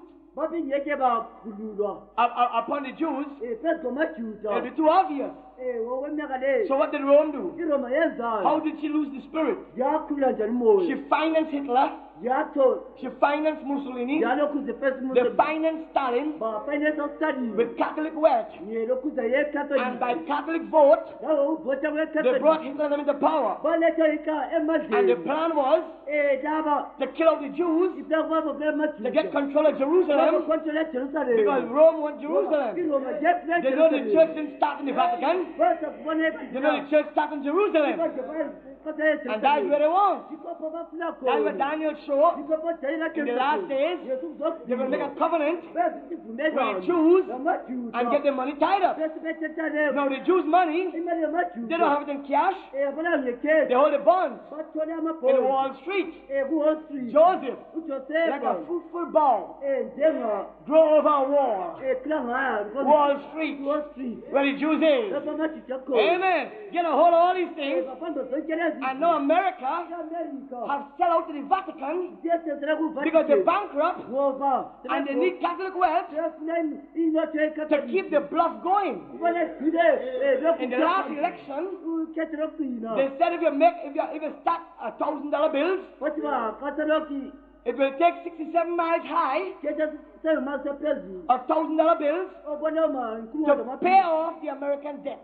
upon the Jews. It'll be too obvious. So what did Rome do? How did she lose the spirit? She financed Hitler. She financed Mussolini. They financed Stalin with Catholic wealth. And by Catholic vote, they brought Hitler into power. And the plan was to kill out the Jews, to get control of Jerusalem, because Rome wants Jerusalem. They know the church didn't start in the Vatican. They know the church started in Jerusalem. And that's where they want. That's what Daniel showed. In the last days, they will make a covenant with the Jews and get their money tied up. Now the Jews' money, they don't have it in cash. They hold the bonds in Wall Street. Joseph, like a fruitful bough, grow over a wall. Wall Street, where the Jews is. Amen. Get a hold of all these things. And now America have sell out to the Vatican because they're bankrupt and they need Catholic wealth to keep the bluff going. In the last election, they said if you stack $1,000 bills, it will take 67 miles high of $1,000 bills to pay off the American debt.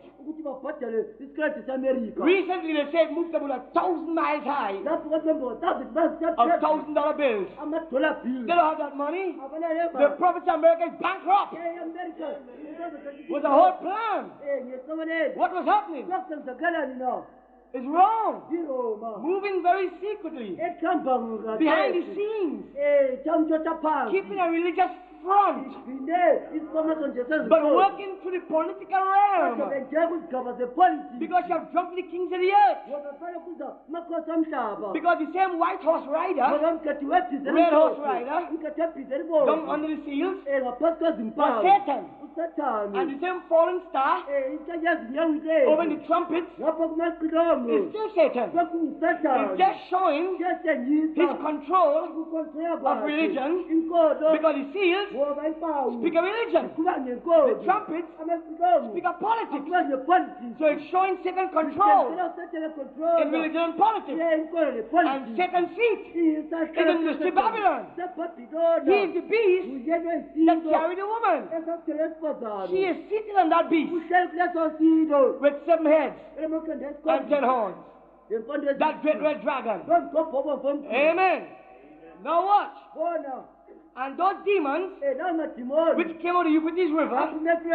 Recently they said moved about 1,000 miles high of $1,000 bills. They don't have that money. The province of America is bankrupt. It was a whole plan. What was happening? It's wrong. Moving very secretly. Behind the scenes. Keeping a religious front. But working through the political realm. Because you have drunk the kings of the earth. Because the same white horse rider, red horse rider, down under the seals, was Satan. And the same fallen star over the trumpets is still Satan. It's just showing his control of religion because the seals speak of religion. The trumpets speak of politics. So it's showing Satan's control in religion and politics. And Satan's seat is in Mystery Babylon. He is the beast that carried the woman. She is seated on that beast with 7 heads and 10 horns. That great red dragon. Amen. Now watch. And those demons which came out of the Euphrates River,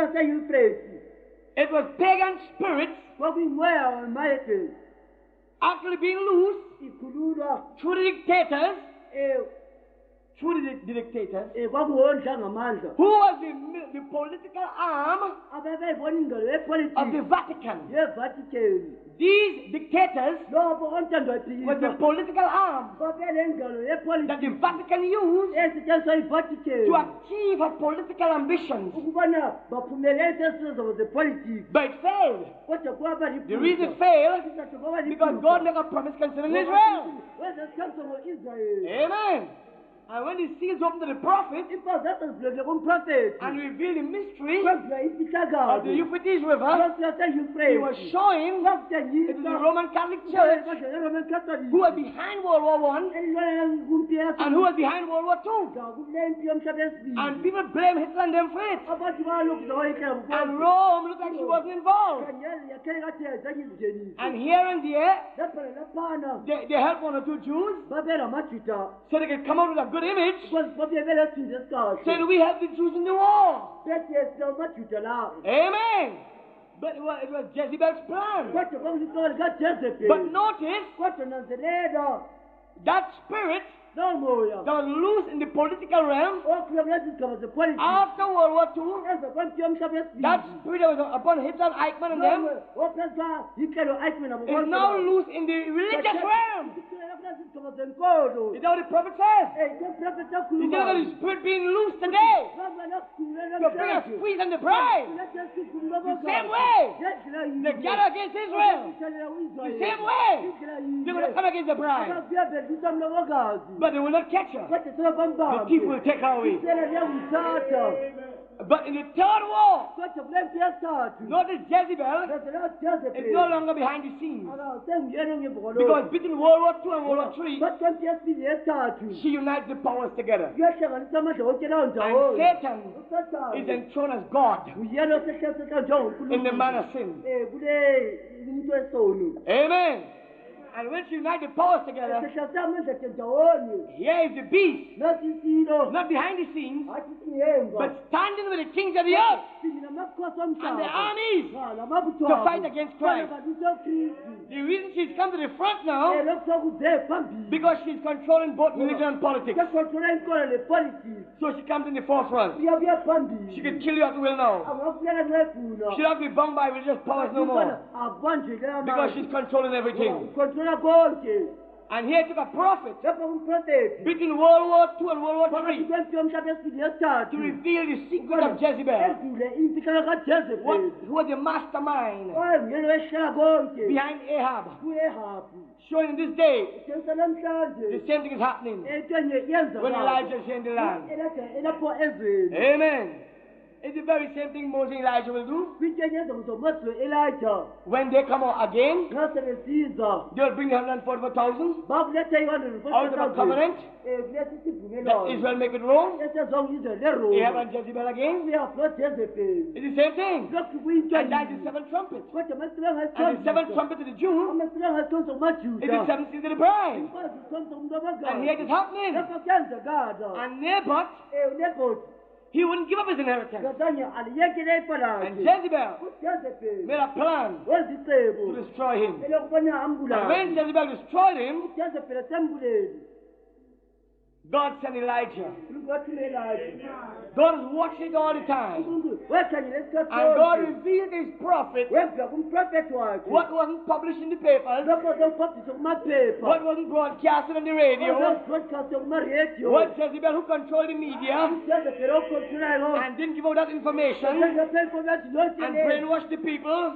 it was pagan spirits actually being loose through the dictators. Who was the political arm of the Vatican. These dictators were the political arm that the Vatican used to achieve her political ambitions. But it failed. The reason it failed because God made a promise concerning Israel. Amen. And when the seals opened to the prophet and revealed the mystery of the Euphrates River, he was showing it was the Roman Catholic Church who was behind World War I and who was behind World War II. And people blame Hitler and them for it. And Rome looked like she wasn't involved. And here and there, they helped 1 or 2 Jews so they could come out with a good image. Saying we help the Jews in the war. Amen. But it was Jezebel's plan. But notice that spirit that was loose in the political realm after World War II. That spirit that was upon Hitler, Eichmann and them is now loose in the religious realm. Is that what the prophet says? Is that the spirit being loose today to bring a squeeze on the bride? The same way they gather against Israel. The same way they're going to come against the bride. But they will not catch her. The thief will take her away. But in the third war, notice Jezebel is no longer behind the scenes. Because between World War II and World War III, she unites the powers together. And Satan is enthroned as God in the man of sin. Amen. And when she united powers together, sehlanganisa amandla akhe ndawonye here is the beast, nasi isilo not behind the scenes, hathi singemva but standing with the kings of the earth sini namakhosi and the omhlaba armies namabutho to fight against Christ. uKristu The reason she's come to the front now, lokhu sokuze phambili because she's controlling both religion and politics. sekontrola inkolo nepolitics So she comes in the forefront. uyabuya phambili She can kill you at will now. angakubulala nxa efuna She'll not be bound by religious powers no more, abanjwe because she's controlling everything. ukontrola konke And here took a prophet lapha kumprofethi between World War II and World War phakathi III kwempi yomhlaba yesibili to yesithathu reveal the secret of Jezebel, ezule imfihlakalo kajezebeli who was the mastermind oyengene weshela konke behind Ahab, kuyehabhu showing in this day tshengisa namhlanje the same thing is happening into enye yenza when Elijah is here in the land. elapho ezweni Amen. It's the very same thing Moses and Elijah will do. kwinto enyenza ukuthi uMose lo-Elijah When they come out again, nxa sebesiza they'll bring the 144,000 bakuletha out of a covenant kulesi that isivumelwano Israel make it wrong. esezonke izwe Ahab leroma and Jezebel again. uyaflo jezebeli It's the same thing. lokhu kuyinto And that's the seventh trumpet. kodwa masibanga And the seventh trumpet to the Jews amasibanga sikhonza is kumajuda the seventh seal to the bride. ikwazi ukukhonza umuntu And here it is happening. lapho kuyenzekala And Naboth, unebhodi he wouldn't give up his inheritance. ngazange aliyekele ifa And lakhe Jezebel ujezebeli made a plan wenza to icebo destroy him. elokubona And ambulale when Jezebel destroyed him, ujezebeli esembuleli God sent Elijah. umuntu wathumelayo God is watching it all the time. umuntu wekhangela isikhathi And God sonke revealed his prophet wevula kumprofethi wakhe what wasn't published in the papers, lokho zokuphabhlisha kumaphepha what wasn't broadcasted on the radio, broadcast kumarediyo what Jezebel, who controlled the media ujezebeli okhontrolayo and didn't give out that information and brainwashed the people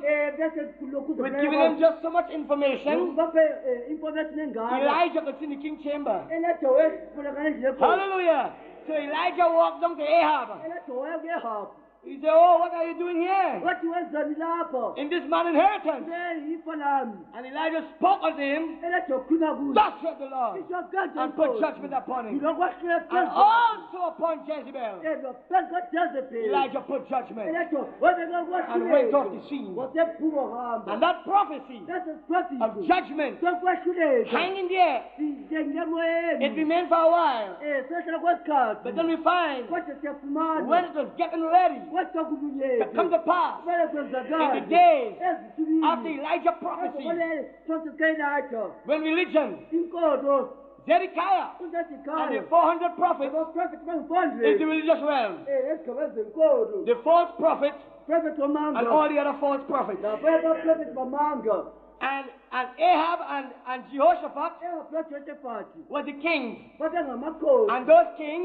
with giving them just so much information. baphe information engaka Elijah could see in the king's chamber. eletha wefulakana endlini ekhona Hallelujah. So Elijah walked down to Ahab. eletha waya kuyehabhu He said, "Oh, what are you doing here? wathi wenzani lapho In this man's inheritance?" ifa lami And Elijah spoke unto him, eletha ukukhuluma kulo "Thus said the Lord," isho kanje and put judgment upon him. ngilokwahlula And also upon Jezebel, phezu kajezebeli Elijah put judgment eletha wabeka and went off the kwahluleka scene. wasephuma hamba And that prophecy that's a of prophecy judgment sokwahluleka hanging there, sinjengemoyeni it remained for a while. sehlala kwesikhathi But then we find kodwa siyafumana when it was getting ready kodwa kulungele to come to pass kumele kwenzakale in the days ezinsukwini after Elijah prophecy, prophesy when religion, inkodo Zedekiah, and uzedekiya the 400 prophets abaprofethi is the bangu-400 religious realm, ezigaba zenkodo the false prophet prophet and wamanga all the other false prophets. nabaye abaprofethi bamanga And Ahab and Jehoshaphat abaprofethi were the kings. babengamakhosi And those kings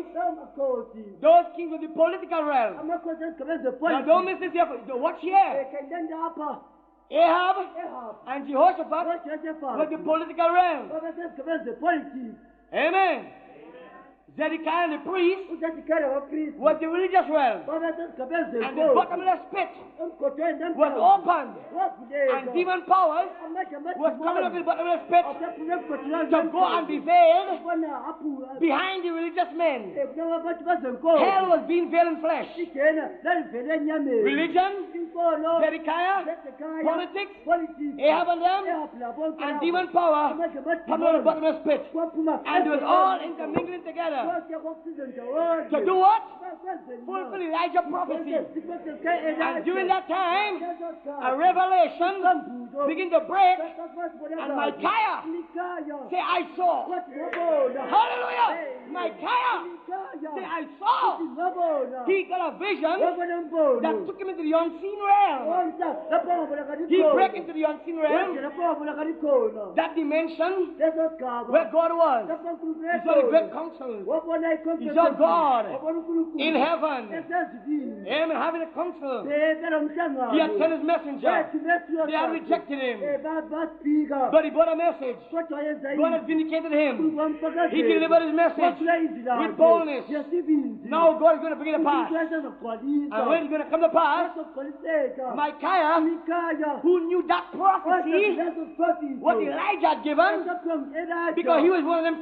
amakhosi were the political realm. amakhosi ezigaba Now don't miss this here. Watch here. kayinteni lapha Ahab ehab and Jehoshaphat were the political realm. babesezigabeni zepolitiki Amen. Zedekiah and the priest uzedekiya abapristi was the religious realm. babesezigabeni And the zenkolo bottomless pit emgodweni was opened. wavuleka And demon powers was coming up in the bottomless pit to go and be veiled behind the religious men. Hell was being veiled in flesh. Religion, Zedekiah, politics, Ahab and them, and demon power coming out of the bottomless pit. And it was all intermingling together. To do what? Fulfill Elijah's prophecy. And during that time, a revelation began to break, and Micaiah say, "I saw." Hallelujah! Micaiah say, "I saw." He got a vision that took him into the unseen realm. He broke into the unseen realm, that dimension where God was. He saw the great council. He saw God in heaven. Amen. Having a council. He had sent his messenger. They had rejected him. But he brought a message. God had vindicated him. He delivered his message with boldness. Now God is going to bring it to pass. And when it's going to come to pass, Micaiah, who knew that prophecy, what Elijah had given, because he was one of them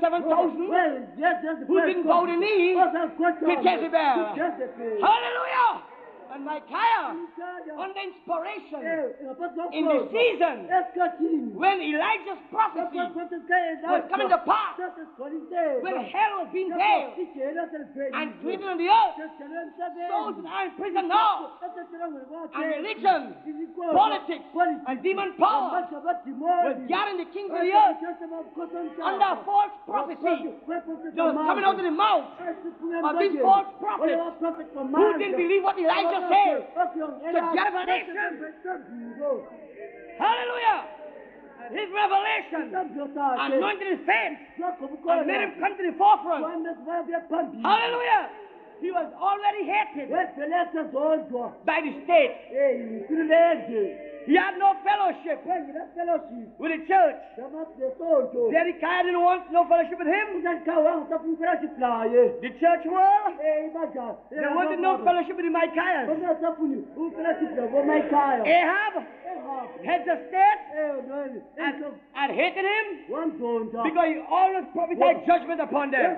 7,000 who didn't bow the knee to Jezebel. Hallelujah! And Micaiah, under inspiration, in the season when Elijah's prophecy was coming to pass, when hell was being veiled and created on the earth, souls are in prison now, and religion, politics, and demon power was gathering the kings of the earth under a false prophecy that was coming out of the mouth of these false prophets who didn't believe what Elijah said to gather a nation. Hallelujah! And his revelation anointed his face and made him come to the forefront. Hallelujah! He was already hated by the state. He had no fellowship with the church. Zedekiah didn't want no fellowship with him. The church world, they wanted no fellowship with the Micaiah. Ahab, heads of state, had hated him because he always prophesied judgment upon them.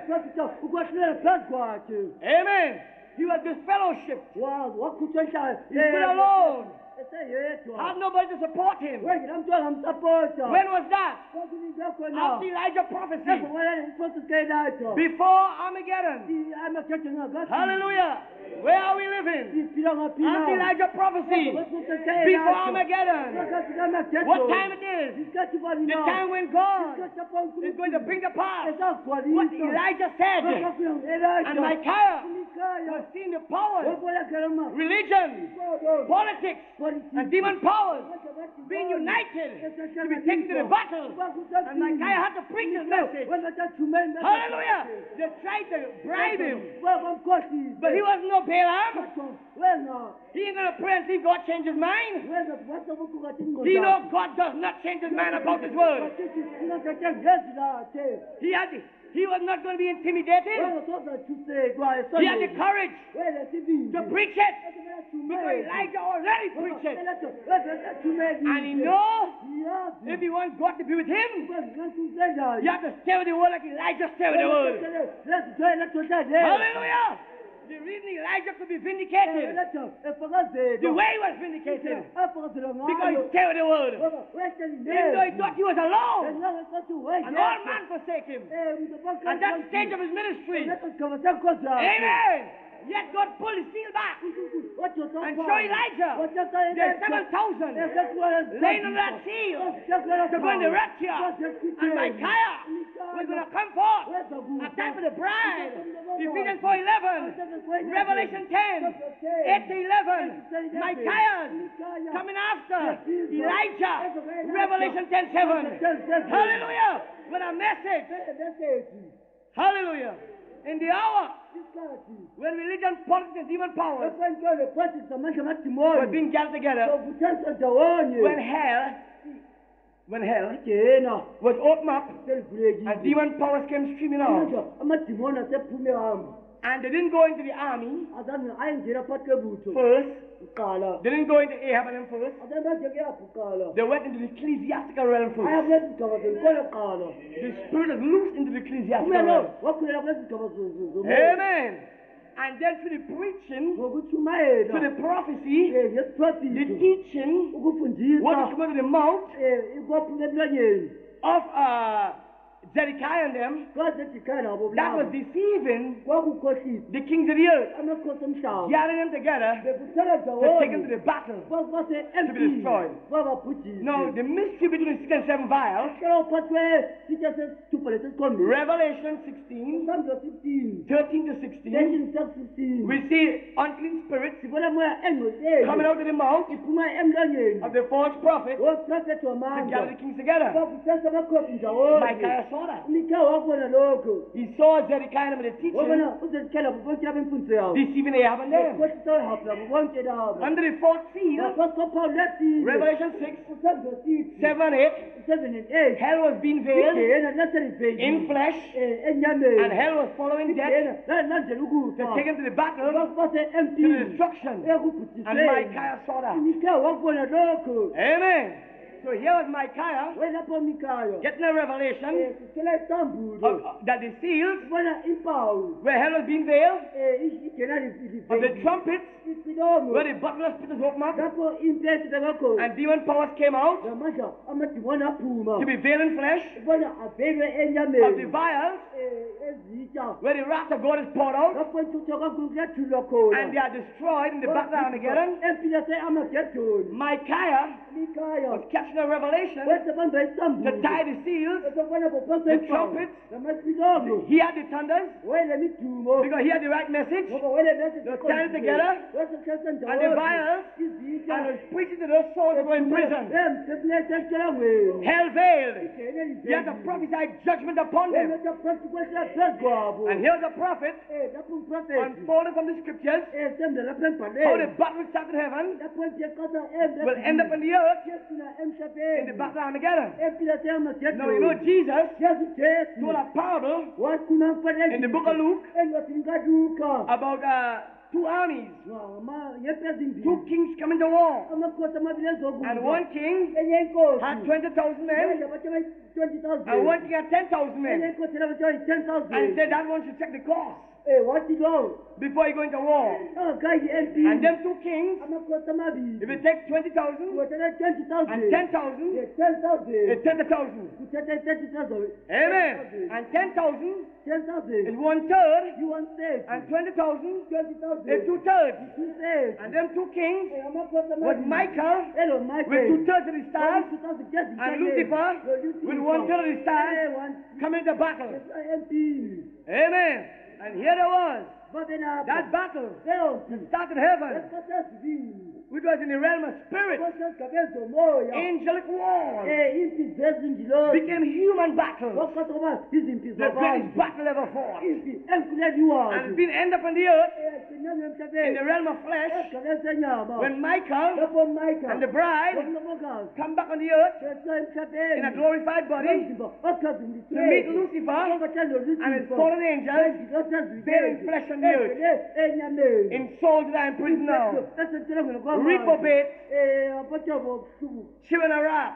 Amen. He was disfellowshipped. He stood alone. Had nobody to support him. When was that? After Elijah prophecy. Before Armageddon. Hallelujah. Where are we living? After Elijah prophecy. Before Armageddon. What time it is? The time when God is going to bring to pass what Elijah said. And Micaiah was seeing the powers, religion, politics, and demon powers being united to be taken to the battle. And Micaiah had to preach his message. Hallelujah! They tried to bribe him, but he wasn't no Balaam. He ain't going to pray and see if God changes his mind. He knows God does not change his mind about his word. He was not going to be intimidated. He had the courage to preach it because Elijah already preached it. And he knows if you want God to be with him, you have to stay with the word like Elijah stayed with the word. Hallelujah! The reason Elijah could be vindicated, the way he was vindicated, because he stayed with the word. Even though he thought he was alone, and all man forsake him. At that stage of his ministry, amen. Yet God pulled his seal back and showed Elijah there's 7,000 laying on that seal to go in the rapture. And Micaiah was going to come forth at time for the bride. Ephesians 4:11, Revelation 10, 8 to 11, Micaiah coming after Elijah, Revelation 10:7. Hallelujah! With a message. Hallelujah! In the hour when religion, politics, and demon powers were being gathered together, when hell was opened up and demon powers came streaming out, and they didn't go into the army first. They didn't go into Ahab and them first. They went into the ecclesiastical realm first. The spirit is loose into the ecclesiastical realm. Amen. And then to the preaching, to the prophecy, the teaching, what is coming to the mouth of Zedekiah and them, that was deceiving the kings of the earth, gathering them together to take them to the battle, to be destroyed. Now, the mystery between the 6 and 7 vials, Revelation 16, 13 to 16, we see unclean spirits coming out of the mouth of the false prophet to gather the kings together. Micaiah saw that. He saw Zedekiah with the teaching, deceiving Ahab and them. Under the fourth seal, Revelation 6, 7 and 8, hell was being veiled in flesh, and hell was following death to take him to the battle, to the destruction. And Micaiah saw that. Amen. So here was Micaiah getting a revelation that the seals where hell was being veiled, of the trumpets where the bottomless pit is opened up, and demon powers came out to be veiled in flesh, of the vials, where the wrath of God is poured out, and they are destroyed in the battle of Armageddon. Micaiah was catching a revelation to tie the seals, the trumpets. He had the thunders because he had the right message. They were tied together, and the vials, and was preaching to those souls who were in prison. Hell veiled. He had to prophesy judgment upon them. And here's a prophet unfolding from the scriptures how the battle which started in heaven will end up in the earth in the battle of Armageddon. Now you know Jesus told a parable in the book of Luke about two armies, two kings coming to war, and one king had 20,000 men, and one king had 10,000 men, and he said that one should check the cost before you go into war. And them two kings, if you take 20,000 and 10,000, it's 30,000. Amen. And 10,000 is 1/3, and 20,000 is 2/3. And them two kings was Michael with 2/3 of the stars, and Lucifer with 1/3 of the stars coming to battle. Amen. And here there was that battle that started in heaven, which was in the realm of spirit. Angelic wars became human battles. The greatest battle ever fought. And being end up on the earth in the realm of flesh when Michael and the bride come back on the earth in a glorified body to meet Lucifer and his fallen angels bearing flesh on the earth in souls that are in prison now, reprobate, children of wrath.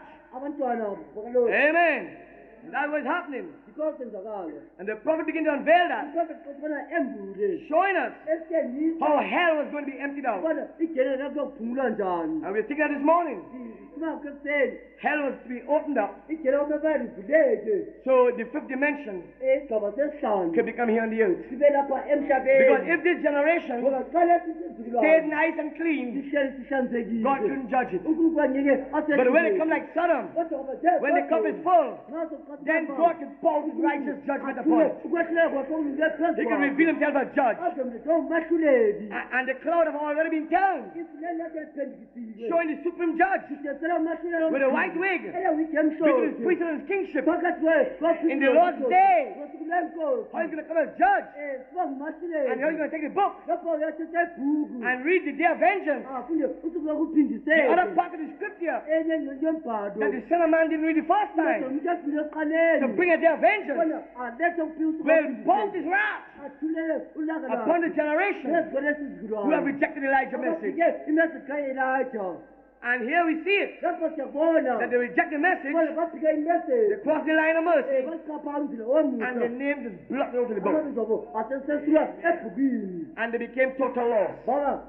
Amen. That was happening. And the prophet began to unveil that, showing us how hell was going to be emptied out. And we're thinking that this morning. Hell was to be opened up. So the fifth dimension could become here on the earth. Because if this generation stayed nice and clean, God couldn't judge it. But when it comes like Sodom, when the cup is full, then God can pour his righteous judgment upon it. He can reveal himself as judge. And the cloud have already been turned, showing the supreme judge with a white wig, speaking his priesthood and his kingship in the Lord's day. How he's going to come as judge, and how he's going to take the book and read the day of vengeance. The other part of the scripture that the Son of Man didn't read the first time, to bring a day of vengeance, will pour his wrath upon the generation who have rejected Elijah's message. And here we see it, that they reject the message, they cross the line of mercy, and their names is blotted out of the book, and they became total loss.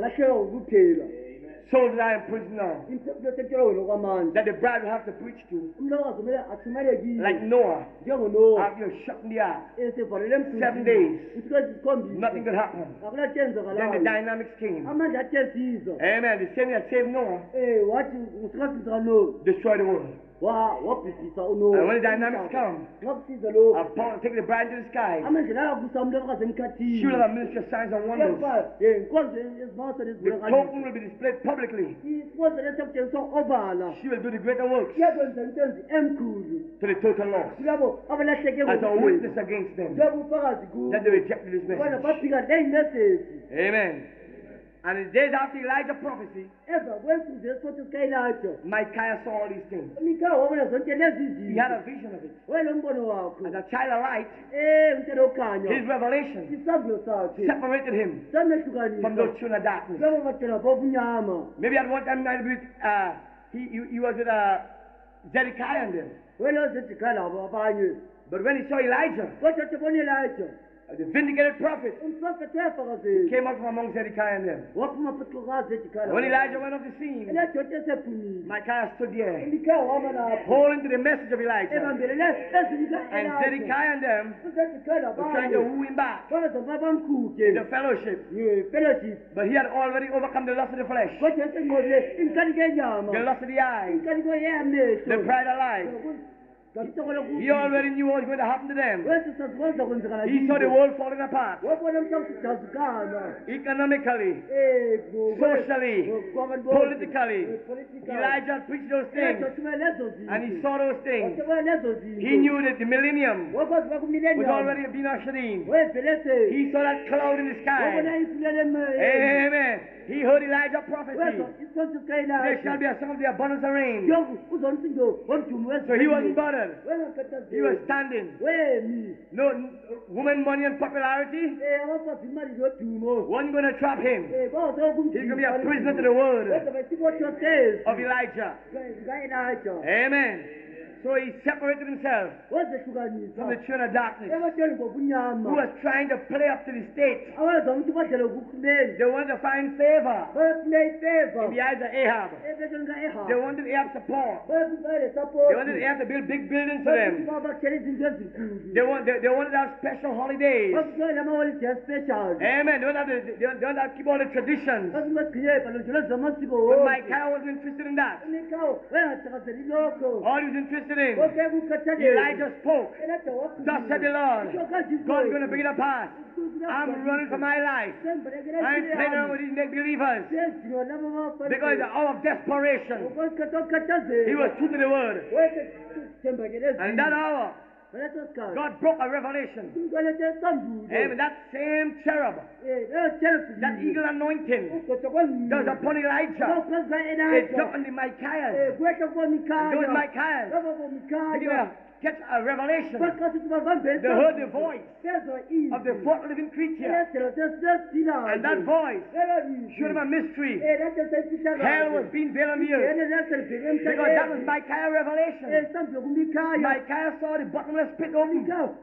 Souls that are in prison now, that the bride will have to preach to, like Noah, after you're shut in the ark, 7 days, nothing could happen. Then the dynamics came. Amen. The same that saved Noah destroyed the world. And when the dynamics come, Paul take the bride to the sky. She will have a ministry of signs and wonders. The token will be displayed publicly. She will do the greater works to the total loss as a witness against them that they rejected this message. Amen. And in the days after Elijah's prophecy, Micaiah saw all these things. He had a vision of it. As a child of light, his revelation separated him from those children of darkness. Maybe at one time he was with Zedekiah and them. But when he saw Elijah, The vindicated prophet umprofethi wayefakazela came out from among Zedekiah and them. waphuma phakathi ezedikhala When Elijah went off the scene, eladoda esephumile Micaiah stood there, uMikhaya wama lapho holding to the message of Elijah. ebambelele ezwini And Zedekiah and them uzedikhala were trying to woo him back bazama bamkhuphe into fellowship. fellowship But he had already overcome the lust of the flesh, kodwa esenqobile inkaniko yenyama the lust of the eyes, inkaniko yamehlo the pride of life. He already knew what was going to happen to them. He saw the world falling apart. Economically, socially, politically. Elijah preached those things. And he saw those things. He knew that the millennium was already being ushered in. He saw that cloud in the sky. Amen. He heard Elijah prophesy. There shall be a song of the abundance of rain. So he wasn't bothered. He was standing. No woman, money, and popularity wasn't going to trap him. He's going to be a prisoner to the word of Elijah. Amen. So he separated himself from the children of darkness who was trying to play up to the state. They wanted to find favor in the eyes of Ahab. They wanted Ahab support. They wanted Ahab to build big buildings for them. They wanted to have special holidays. Amen. They wanted to keep all the traditions. But Micaiah wasn't interested in that. All he was interested in. Elijah spoke. Thus said the Lord, God's going to bring it to pass. I'm running for my life. I ain't playing around with these make-believers. Because it's an hour of desperation. He was true to the word. And in that hour, God broke a revelation. And that same cherub, that eagle anointing, that was upon Elijah, it dropped on the Micaiah. Those Micaiah, catch a revelation. They heard the voice of the fourth living creature. And that voice showed them a mystery. Hell was being veiled on the earth. Because that was Micaiah's revelation. Micaiah saw the bottomless pit open.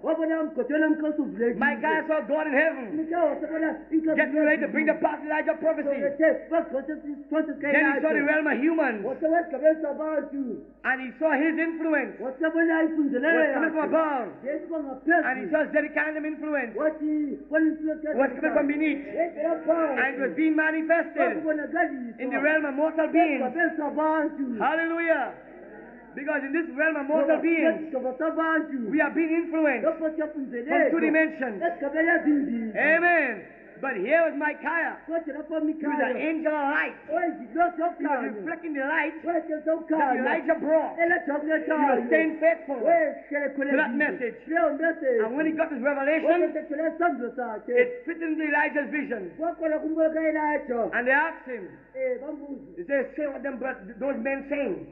Micaiah saw God in heaven getting ready to bring the past Elijah prophecy. Then he saw the realm of humans. And he saw his influence was coming from above. And he saw Zedekiah's influence was coming from beneath. And it was being manifested in the realm of mortal beings. Hallelujah. Because in this realm of mortal beings, we are being influenced from two dimensions. Amen. But here was Micaiah. He was an angel of light. He was reflecting the light that Elijah brought. He was staying faithful to that message. And when he got this revelation, it fit into Elijah's vision. And they asked him, they said, say what those men saying.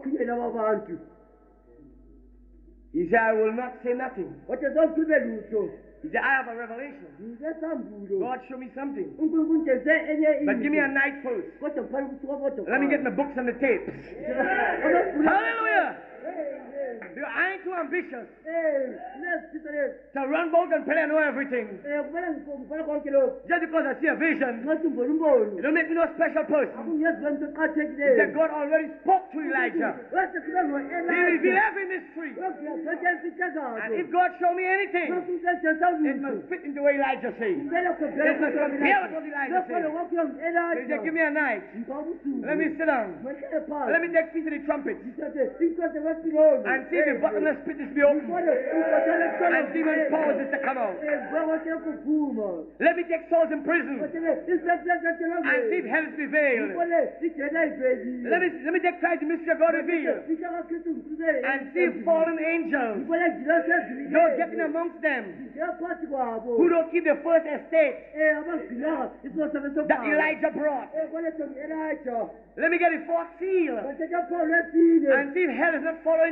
He said, I will not say nothing. He said, I have a revelation. God show me something. But give me a night first. Let me get my books and the tapes. Hallelujah. I ain't too ambitious to run boat and play and know everything. Just because I see a vision, it don't make me no special person. He said God already spoke to Elijah. He revealed every mystery. And if God show me anything, it must fit into what Elijah says. It must compare with what Elijah says. He said, give me a night. Let me sit down. Let me take piece of the trumpet. And see the bottomless pit is be open. And demon powers is to come out. Let me take souls in prison. And see if hell is be veiled. Let me take Christ the mystery of God revealed. And see if fallen angels don't get in amongst them who don't keep the first estate that Elijah brought. Let me get the fourth seal and see if hell is not following death.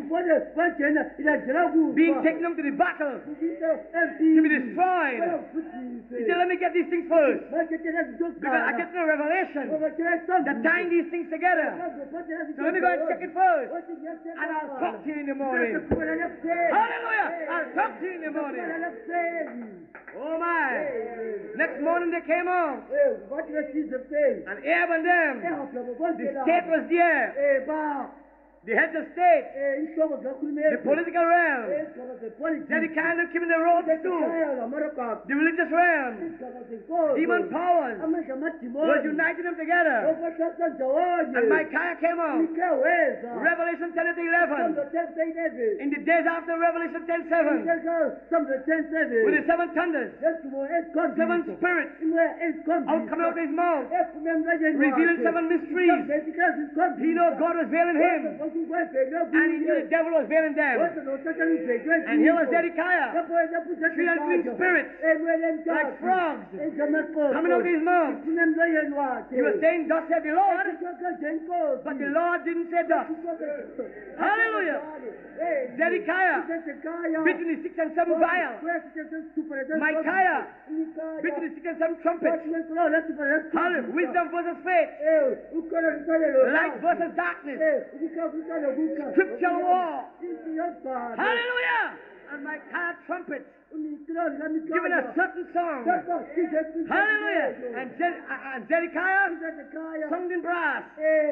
being taken up to the battle, to be destroyed. He said, let me get these things first. Because I get no revelation that tying these things together. So let me go and check it first. And I'll talk to you in the morning. Hallelujah! I'll talk to you in the morning. Oh my! Next morning they came out. And Ahab and them, the state was there. The heads of state, the political realm, Zedekiah came in the roads too, the religious realm, demon powers was uniting them together. And Micaiah came out. Revelation 10 and 11. In the days after Revelation 10:7, with the seven thunders, seven spirits out coming out of his mouth, revealing seven mysteries. He knew God was veiling him. And he knew the devil was veiling them. And here was Zedekiah, three unclean spirits, like frogs, coming out of his mouth. He was saying, thus said the Lord, but the Lord didn't say thus. Hallelujah. Zedekiah, between the 6 and 7 vials. Micaiah, between the 6 and 7 trumpets. Hallelujah. Wisdom versus faith. Light versus darkness. Scripture war. Hallelujah. And Micaiah trumpets, giving a certain song. Hallelujah. And Zedekiah sung in brass.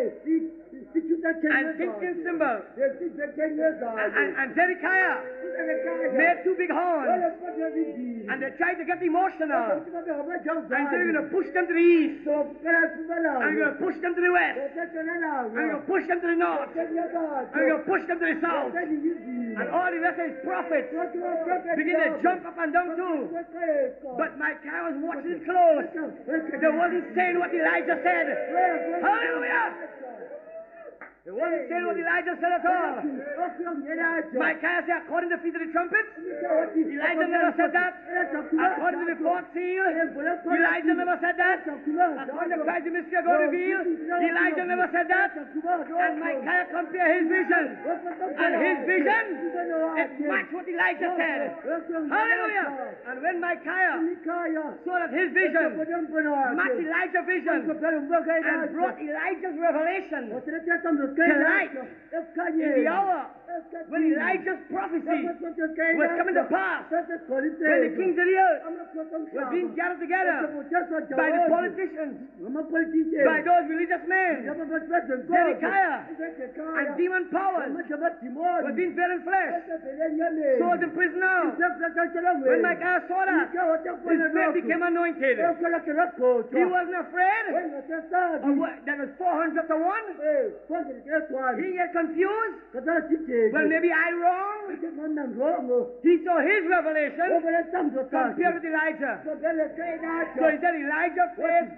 And tinkling cymbals. And Zedekiah made 2 big horns. And they tried to get emotional. And so you're going to push them to the east. And you're going to push them to the west. And you're going to push them to the north. And you're going to push them to the south. And all the rest of his prophets begin to jump up and down too. But Micaiah was watching it close. They wasn't saying what Elijah said. Hallelujah! They wasn't saying what Elijah said at all. Micaiah said, according to the feet of the trumpets. Elijah never said that. According to the 4th seal, Elijah never said that. According to Christ the mystery of God revealed, Elijah never said that. And Micaiah compared his vision. And his vision, it matched what Elijah said. Hallelujah! And when Micaiah saw that his vision matched Elijah's vision and brought Elijah's revelation to light in the hour when Elijah's prophecy was coming to pass, when the kings of the earth were being gathered together by the politicians, by those religious men, Zedekiah and demon powers were being fed in flesh, souls in prison now. When Micaiah saw that, his faith became anointed. He wasn't afraid of what, that was 400 to 1. He get confused. Well, maybe I wrong. He saw his revelation compared with Elijah. So he said Elijah faced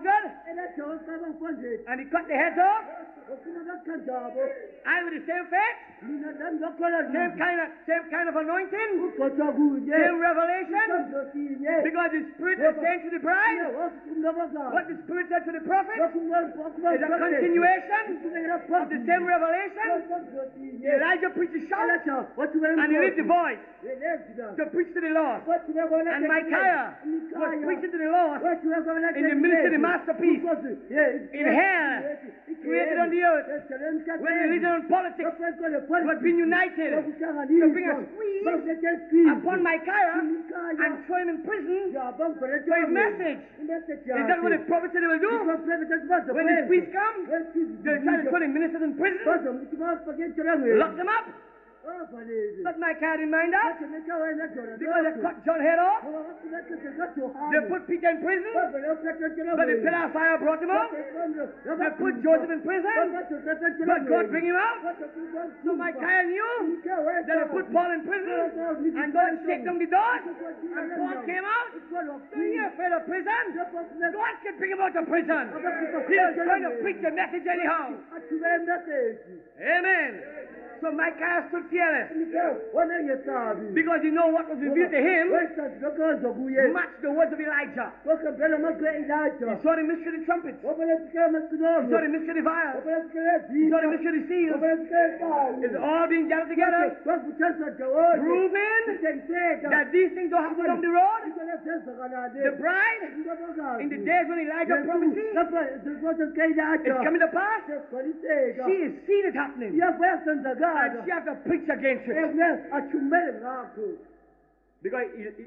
400 and he cut the heads off. I with the same faith, same kind of anointing, same revelation, because the Spirit is saying to the bride what the Spirit said to the prophet is a continuation of the same revelation. Elijah preached the shout and he lifted the voice to preach to the lost. And Micaiah was preaching to the lost in the ministry of the masterpiece in hell created on the earth, when religion and politics was being united to bring a squeeze upon Micaiah and throw him in prison for his message. Is that what the prophet said they will do? When the squeeze comes, they'll try to throw the ministers in prison, lock them up. But Micaiah didn't mind that, because they cut John's head off. They put Peter in prison, but the pillar of fire brought him out. They put Joseph in prison, but God bring him out. So Micaiah knew that they put Paul in prison, and God shake down the doors, and Paul came out. So he afraid of prison. God can bring him out of prison. He was trying to preach the message anyhow. Amen. So Micaiah stood fearless. wona ngesabi Because he knew what was revealed to him wesazi lokwenza kuye matched the words of Elijah. kokhambela amazwi He e-Elijah saw the mystery of the trumpets. wabona zikele He amacilongo saw the mystery of the vials. wabona zikele He saw the ezitha mystery of the seals. wabona zikele ezayo It's all being gathered together, kwakuvuthaniswa ndawonye proving kutshengiseka that these things don't happen on the road. into lezenzakalale The bride, in the days when Elijah prophesied, lapha zikwase zike it's Elijah coming to pass. sezigcwaliseka She has seen it happening. iyavuya And senzakala she has to preach against it. ekumele achumele ngakho Because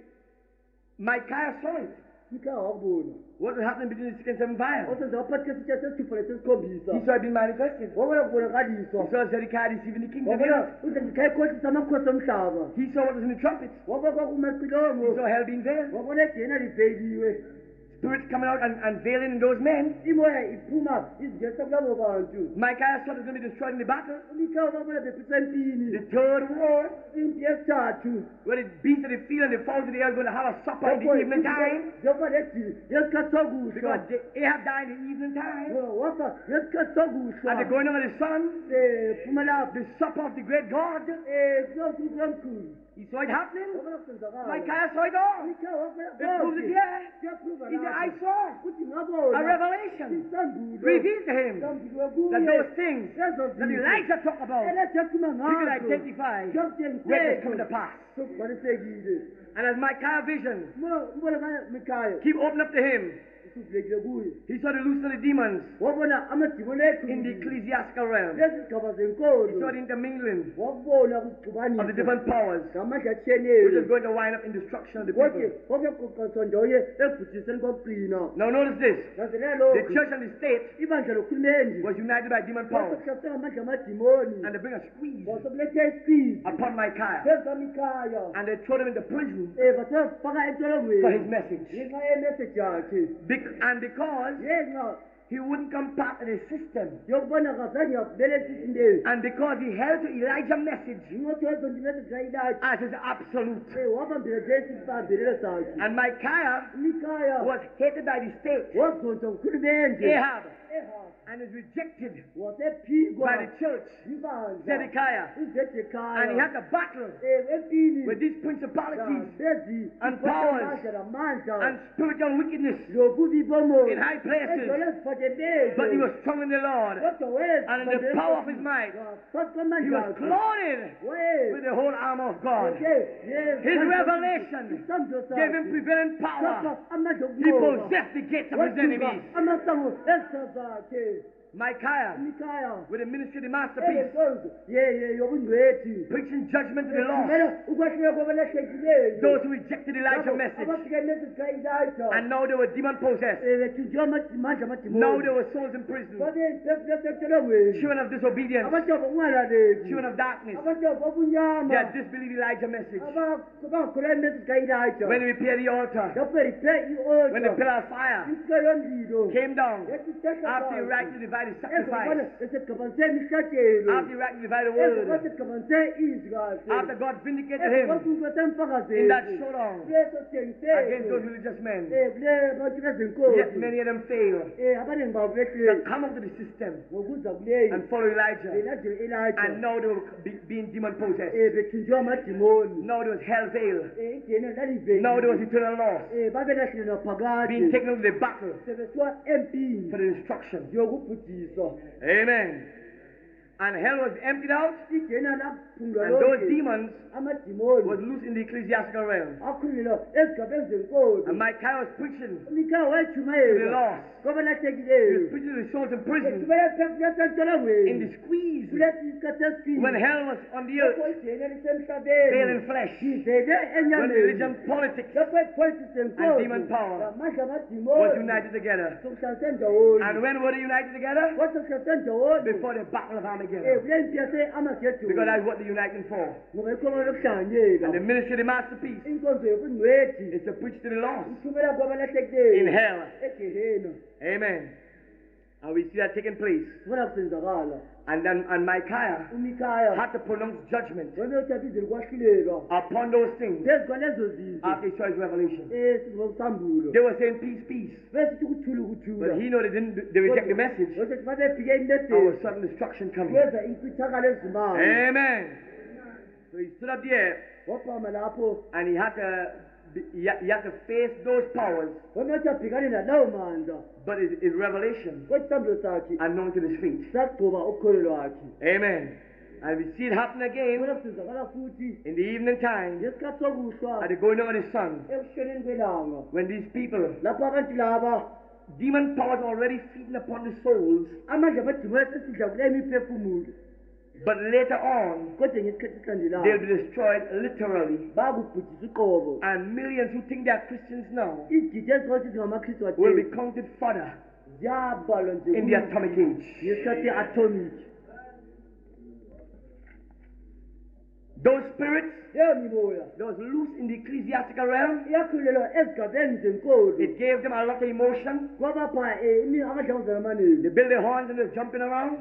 Micaiah saw it. Micaiah wakubona What was happening between the 6 and 7 vials? osenzeka phakathi kwesitsha sesithupha lesesikhombisa He saw it being manifested. wabona He kubonakaliswa saw Zedekiah receiving the kingdom. wabona uZedekhiya ekhohlisa amakhosi omhlaba He saw what was in the trumpets. wabona He kwakumacilongo saw hell being veiled. wabona ejena liveliwe Spirits coming out and veiling in those men. imoya iphuma izinjesa kulabo bantu Micaiah saw it was going to be destroyed in the battle. uMikhaya wabona bephisa empini The third war, impi yesithathu where the beasts of the field and the fowls of the air are going to have a supper in the evening time. njengoba ledi yesikhathi sokuhlwa Because Ahab died in the evening time. wafa ngesikhathi sokuhlwa At the going down of the sun, phuma lapho the supper of the great God. kulonkulunkulu omkhulu He saw it happening. wabona kusenzakala Micaiah saw it all. Mikhaya It proves it here. kuyaphruva He said, I lapho saw kuthi a ngabona revelation isambulo revealed to him sambulo that kuye those things lezo that Elijah talked about, elethekhuluma he could ngazo identify when it's coming to pass. sokubhalisekile And as Micaiah vision, mbona Mikhaya keep open up to him. usuvulekile kuye He saw the loose of the demons wabona amadimoni in the ecclesiastical realm. lezi zigaba He zenkolo saw the intermingling wakubona of the kuxubanisa different powers, ngamandla which atshiyeneyo is going to wind up in destruction of the konke people. konke kuqatswa ndawonye ekubhujiseni kokugcina Now notice this. nanzelela The lokhu church and the state ibandla lokhulumendi was united by demon powers, kwakuhlasela ngamandla amadimoni and they bring a squeeze kwasokuletha isipidi upon Micaiah, phezu kwamikhaya and they throw him into prison basefaka for his entolongweni message. ngenxa yemeseji yakhe And because ngenxa he wouldn't come part of the system, yokubona kazange avele esisindeni and because he held to Elijah's message ingothi wezonto imeseji kayilathi as his absolute. wabambela nje isibambelelo sakhe And Micaiah imikhaya was hated by the state, wazonda ngukhulumendi Ahab, and is rejected wasephikwa by the church, ibandla Zedekiah. uZedekhiya And he had to battle empini with these principalities lezi and powers namandla and spiritual wickedness lobubi bomoya in high places. ezole ziphakemeze But he was strong in the Lord, kodwa weza and in the power of his might, phakathi he kwamandla was akhe clothed with the whole armor of God. His revelation gave him prevailing power. He possessed the gates of his enemies. amasango ezitha zakhe Micaiah, imikhaya with the ministry of the masterpiece, enkonzo yobungcwethi preaching judgment to the lost, kumele ukwehluleka kwabalahlekileyo those who rejected Elijah's message, abafike emesiji ka-Elijah and now they were demon possessed. bethunjwe amandla Now amadimoni they were souls in prison, babeyiphefulesethelongweni children of disobedience, abantwana bokungalaleki children of darkness. abantwana bobunyama They had disbelieved Elijah's message. bangakholwa imesiji ka-Elijah When they repaired the altar, lapho riphe when the i-altar pillar of fire insika yomlilo came down, yesitehla after he rightly divided sacrifice, esegabanise imihlatshelo after he rightly divided the word, esegabanise izwi kahle after God vindicated him esekwasuke semfakazeli in that showdown kuleso against thengiselo those religious men, kule bantu yet bezenkosi many of them failed abaningi babo to behleli come up to the system ngokuza kuleyo and follow Elijah. belandela Elijah And now they were being demon possessed. bethunjwe amadimoni Now there was hell veil. ingene laliveli Now there was eternal loss. babelahlelwa Being phakade taken into the battle sebesiwa empini for the destruction. yokubhujiswa Amen. And hell was emptied out, igena laphungwa and those lonke demons amadimoni was loose in the ecclesiastical realm. akhululwa ezigabeni zenkolo And Micaiah was preaching imikhaya to the wayejumayela lost. He kwabalahlekileyo was preaching to the souls in prison esubeyephefulesentolongweni in the squeeze kulesi isikhathi esifini when hell was on the earth, lapho igena veiled lisemhlabeni in flesh, livele when enyameni religion, politics lapho ipolitisi and demon zenkolo power ngamandla was amadimoni united together. sokuhlalise ndawonye And when were they united together? kodwa kuhlalise ndawonye Before the battle of Armageddon. kule mpi yase-Armageddon Because that's what they're uniting for. ngoba ikhono lokuhlanganyela And the ministry of the masterpiece inkonzo yobungcwethi is to preach to the lost ithumela in kwabalahlekileyo hell. egehena Amen. And we see that taking place. And then Micaiah had to pronounce judgment upon those things after he saw his revelation. They were saying peace, peace. But he know they reject the message. There was sudden destruction coming. Amen. So he stood up there and he had to face those powers. But his revelation anointed his feet. Amen. And we see it happen again in the evening time at the going down of the sun. When these people, demon powers already feeding upon the souls. But later on, they'll be destroyed literally. And millions who think they are Christians now will be counted further in the atomic age. Those spirits, those loose in the ecclesiastical realm, it gave them a lot of emotion. They built their horns and they're jumping around.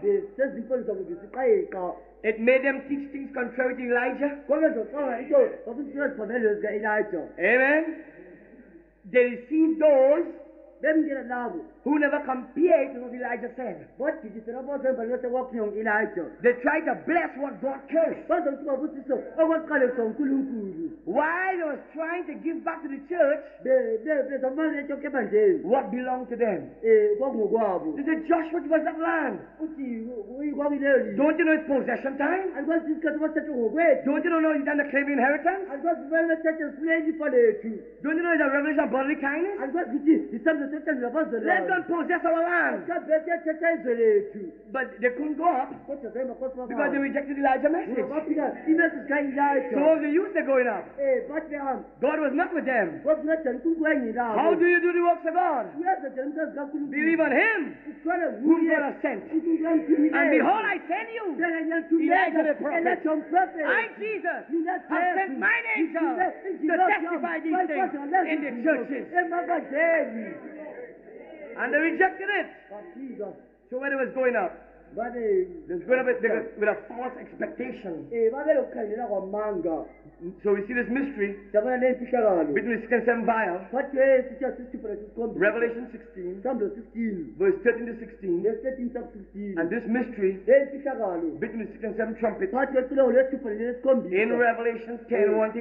It made them teach things contrary to Elijah. Amen. They received those who never compared to what Elijah said. They tried to bless what God cursed. While they was trying to give back to the church what belonged to them. They said, Joshua, give us that land. Don't you know it's possession time? Don't you know you've done the claim inheritance? Don't you know it's a revelation of bodily kindness? Let them possess our land. But they couldn't go up because they rejected Elijah's message. So what was the use of going up? God was not with them. How do you do the works of God? Believe on Him whom God has sent. And behold, I send you Elijah the prophet. I, Jesus, have sent mine angel to testify these things in the churches. And they rejected it. So when it was going up, it was going up with a false expectation. So we see this mystery between the 6 and 7 vials. Revelation 16, verse 13 to 16. And this mystery between the 6 and 7 trumpets in Revelation 10, 1 to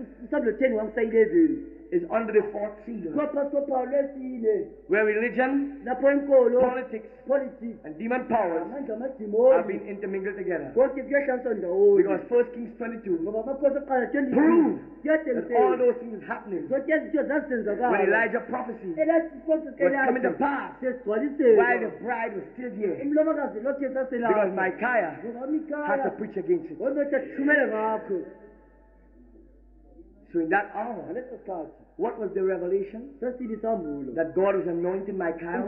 11 is under the fourth seal, where religion, politics, and demon powers have been intermingled together. Because 1 Kings 22 proves that all those things happening when Elijah prophecy was coming to pass while the bride was still here. Because Micaiah had to preach against it. So in that hour, what was the revelation? That God was anointing Micaiah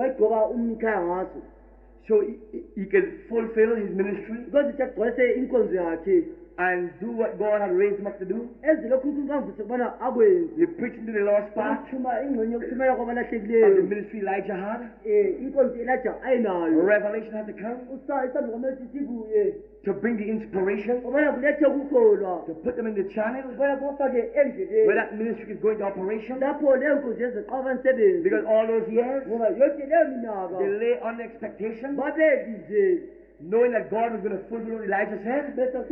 so he could fulfill his ministry and do what God had raised him up to do. He preached to the lost path of the ministry Elijah had. Revelation had to come to bring the inspiration, to put them in the channel where that ministry is going to operation. Because all those years they lay on the expectation, knowing that God was going to fulfill what Elijah said.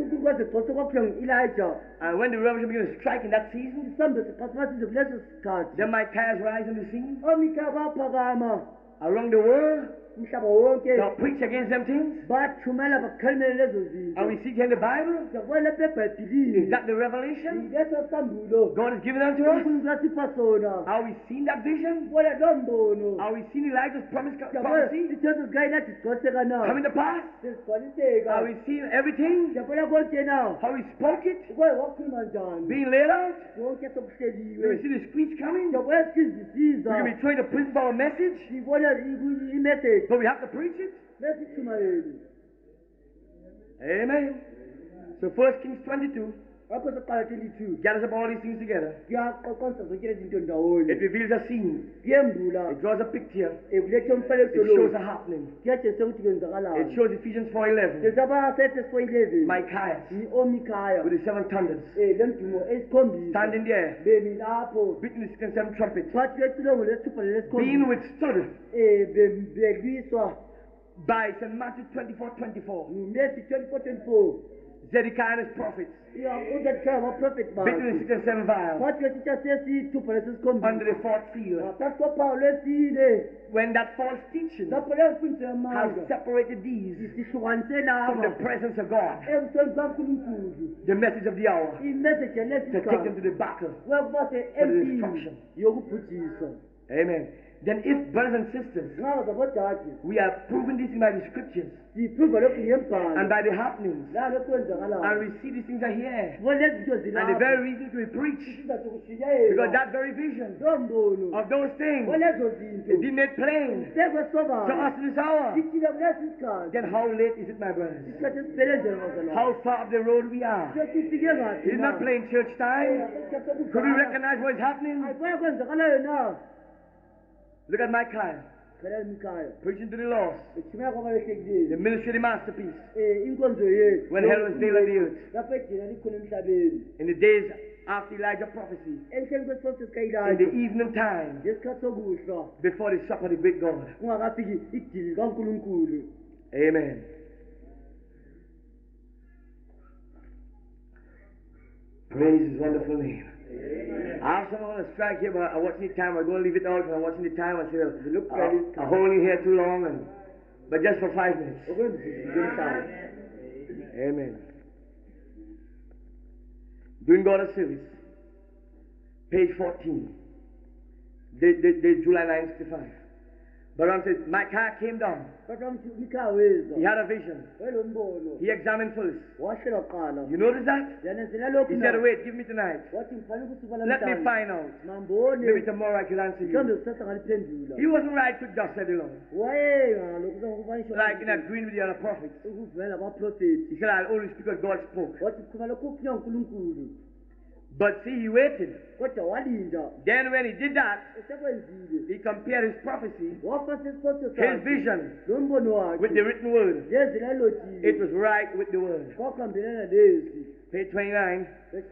And when the revelation began to strike in that season, then Micaiah rise on the scene around the world. Now preach against them things. And we see here in the Bible, is that the revelation God has given unto us? Are we seeing that vision? Are we seeing Elijah's prophecy coming to pass? Are we seeing everything? How he spoke it being laid out? Do we see the screech coming? We can be trying to prison for our message, but we have to preach it. Amen. So 1 Kings 22 gathers up all these things together. It reveals a scene. It draws a picture. It shows a happening. It shows Ephesians 4:11. Micaiah with the 7 thunders standing there, beating the 6 and 7 trumpets, being withstood by St. Matthew 24:24. Zedekiah and his prophets, beating the 6 and 7 vials under the 4th seal. When that false teaching has separated these from the presence of God, the message of the hour, to take them to the battle for the destruction. Amen. Then if, brothers and sisters, we are proving this by the scriptures and by the happenings, and we see these things are here, and the very reason we preach, because that very vision of those things, it did made plain to us in this hour. Then how late is it, my brothers? How far up the road we are? It is not plain church time. Could we recognize what is happening? Look at Micaiah, preaching to the lost, the ministry of the masterpiece, when hell was still on the earth, in the days after Elijah's prophecy, in the evening time, before the supper of the great God. Amen. Praise His wonderful name. I have someone on a strike here, but I'm watching the time. I'm going to leave it out because I'm watching the time. I say, I'm holding here too long, but just for 5 minutes. Amen. Doing God a service. Page 14. The July 1965. But says, Micaiah came down. He had a vision. He examined first. You notice that? He said, wait, give me tonight. Let me find out. Maybe tomorrow I can answer you. He wasn't right to just said the Lord. Like in agreeing with the other prophets. He said, I'll only speak what God spoke. But see, he waited. Then when he did that, he compared his prophecy, his vision, with the written word. It was right with the word. Page 29.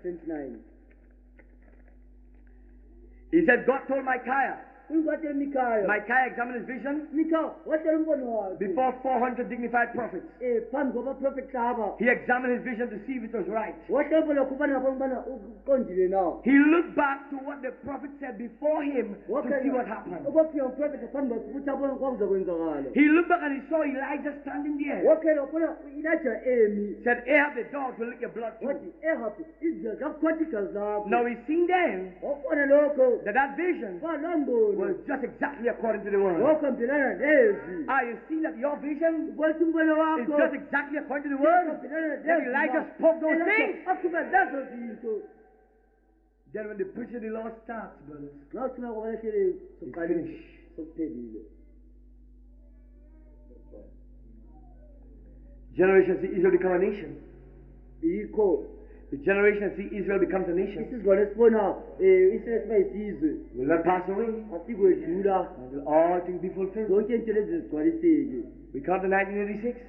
He said, God told Micaiah. Micaiah examined his vision before 400 dignified prophets. He examined his vision to see if it was right. He looked back to what the prophet said before him to see what happened. He looked back and he saw Elijah standing there. Said, Ahab the dog will lick your blood too. Now we seen then that vision was just exactly according to the word. Are you seeing that your vision is just exactly according to the word? Then Elijah spoke those things. Then when the preaching of the Lord starts, brothers, it's finished. Generation see Israel become a nation. The generation that see Israel becomes a nation will not pass away until all things be fulfilled. We come to 1986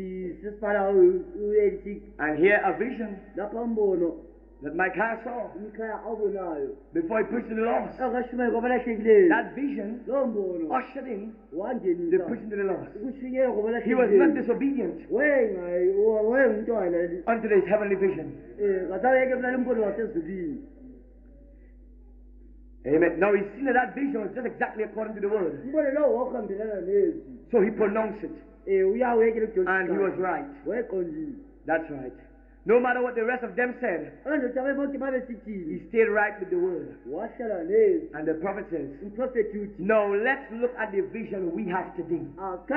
and hear a vision that Micaiah saw before he preached to the lost. That vision ushered in the preaching to the lost. He was not disobedient unto his heavenly vision. Amen. Now he's seen that vision was just exactly according to the word. So he pronounced it. And he was right. That's right. No matter what the rest of them said, he stayed right with the word. And the prophet says, now let's look at the vision we have today.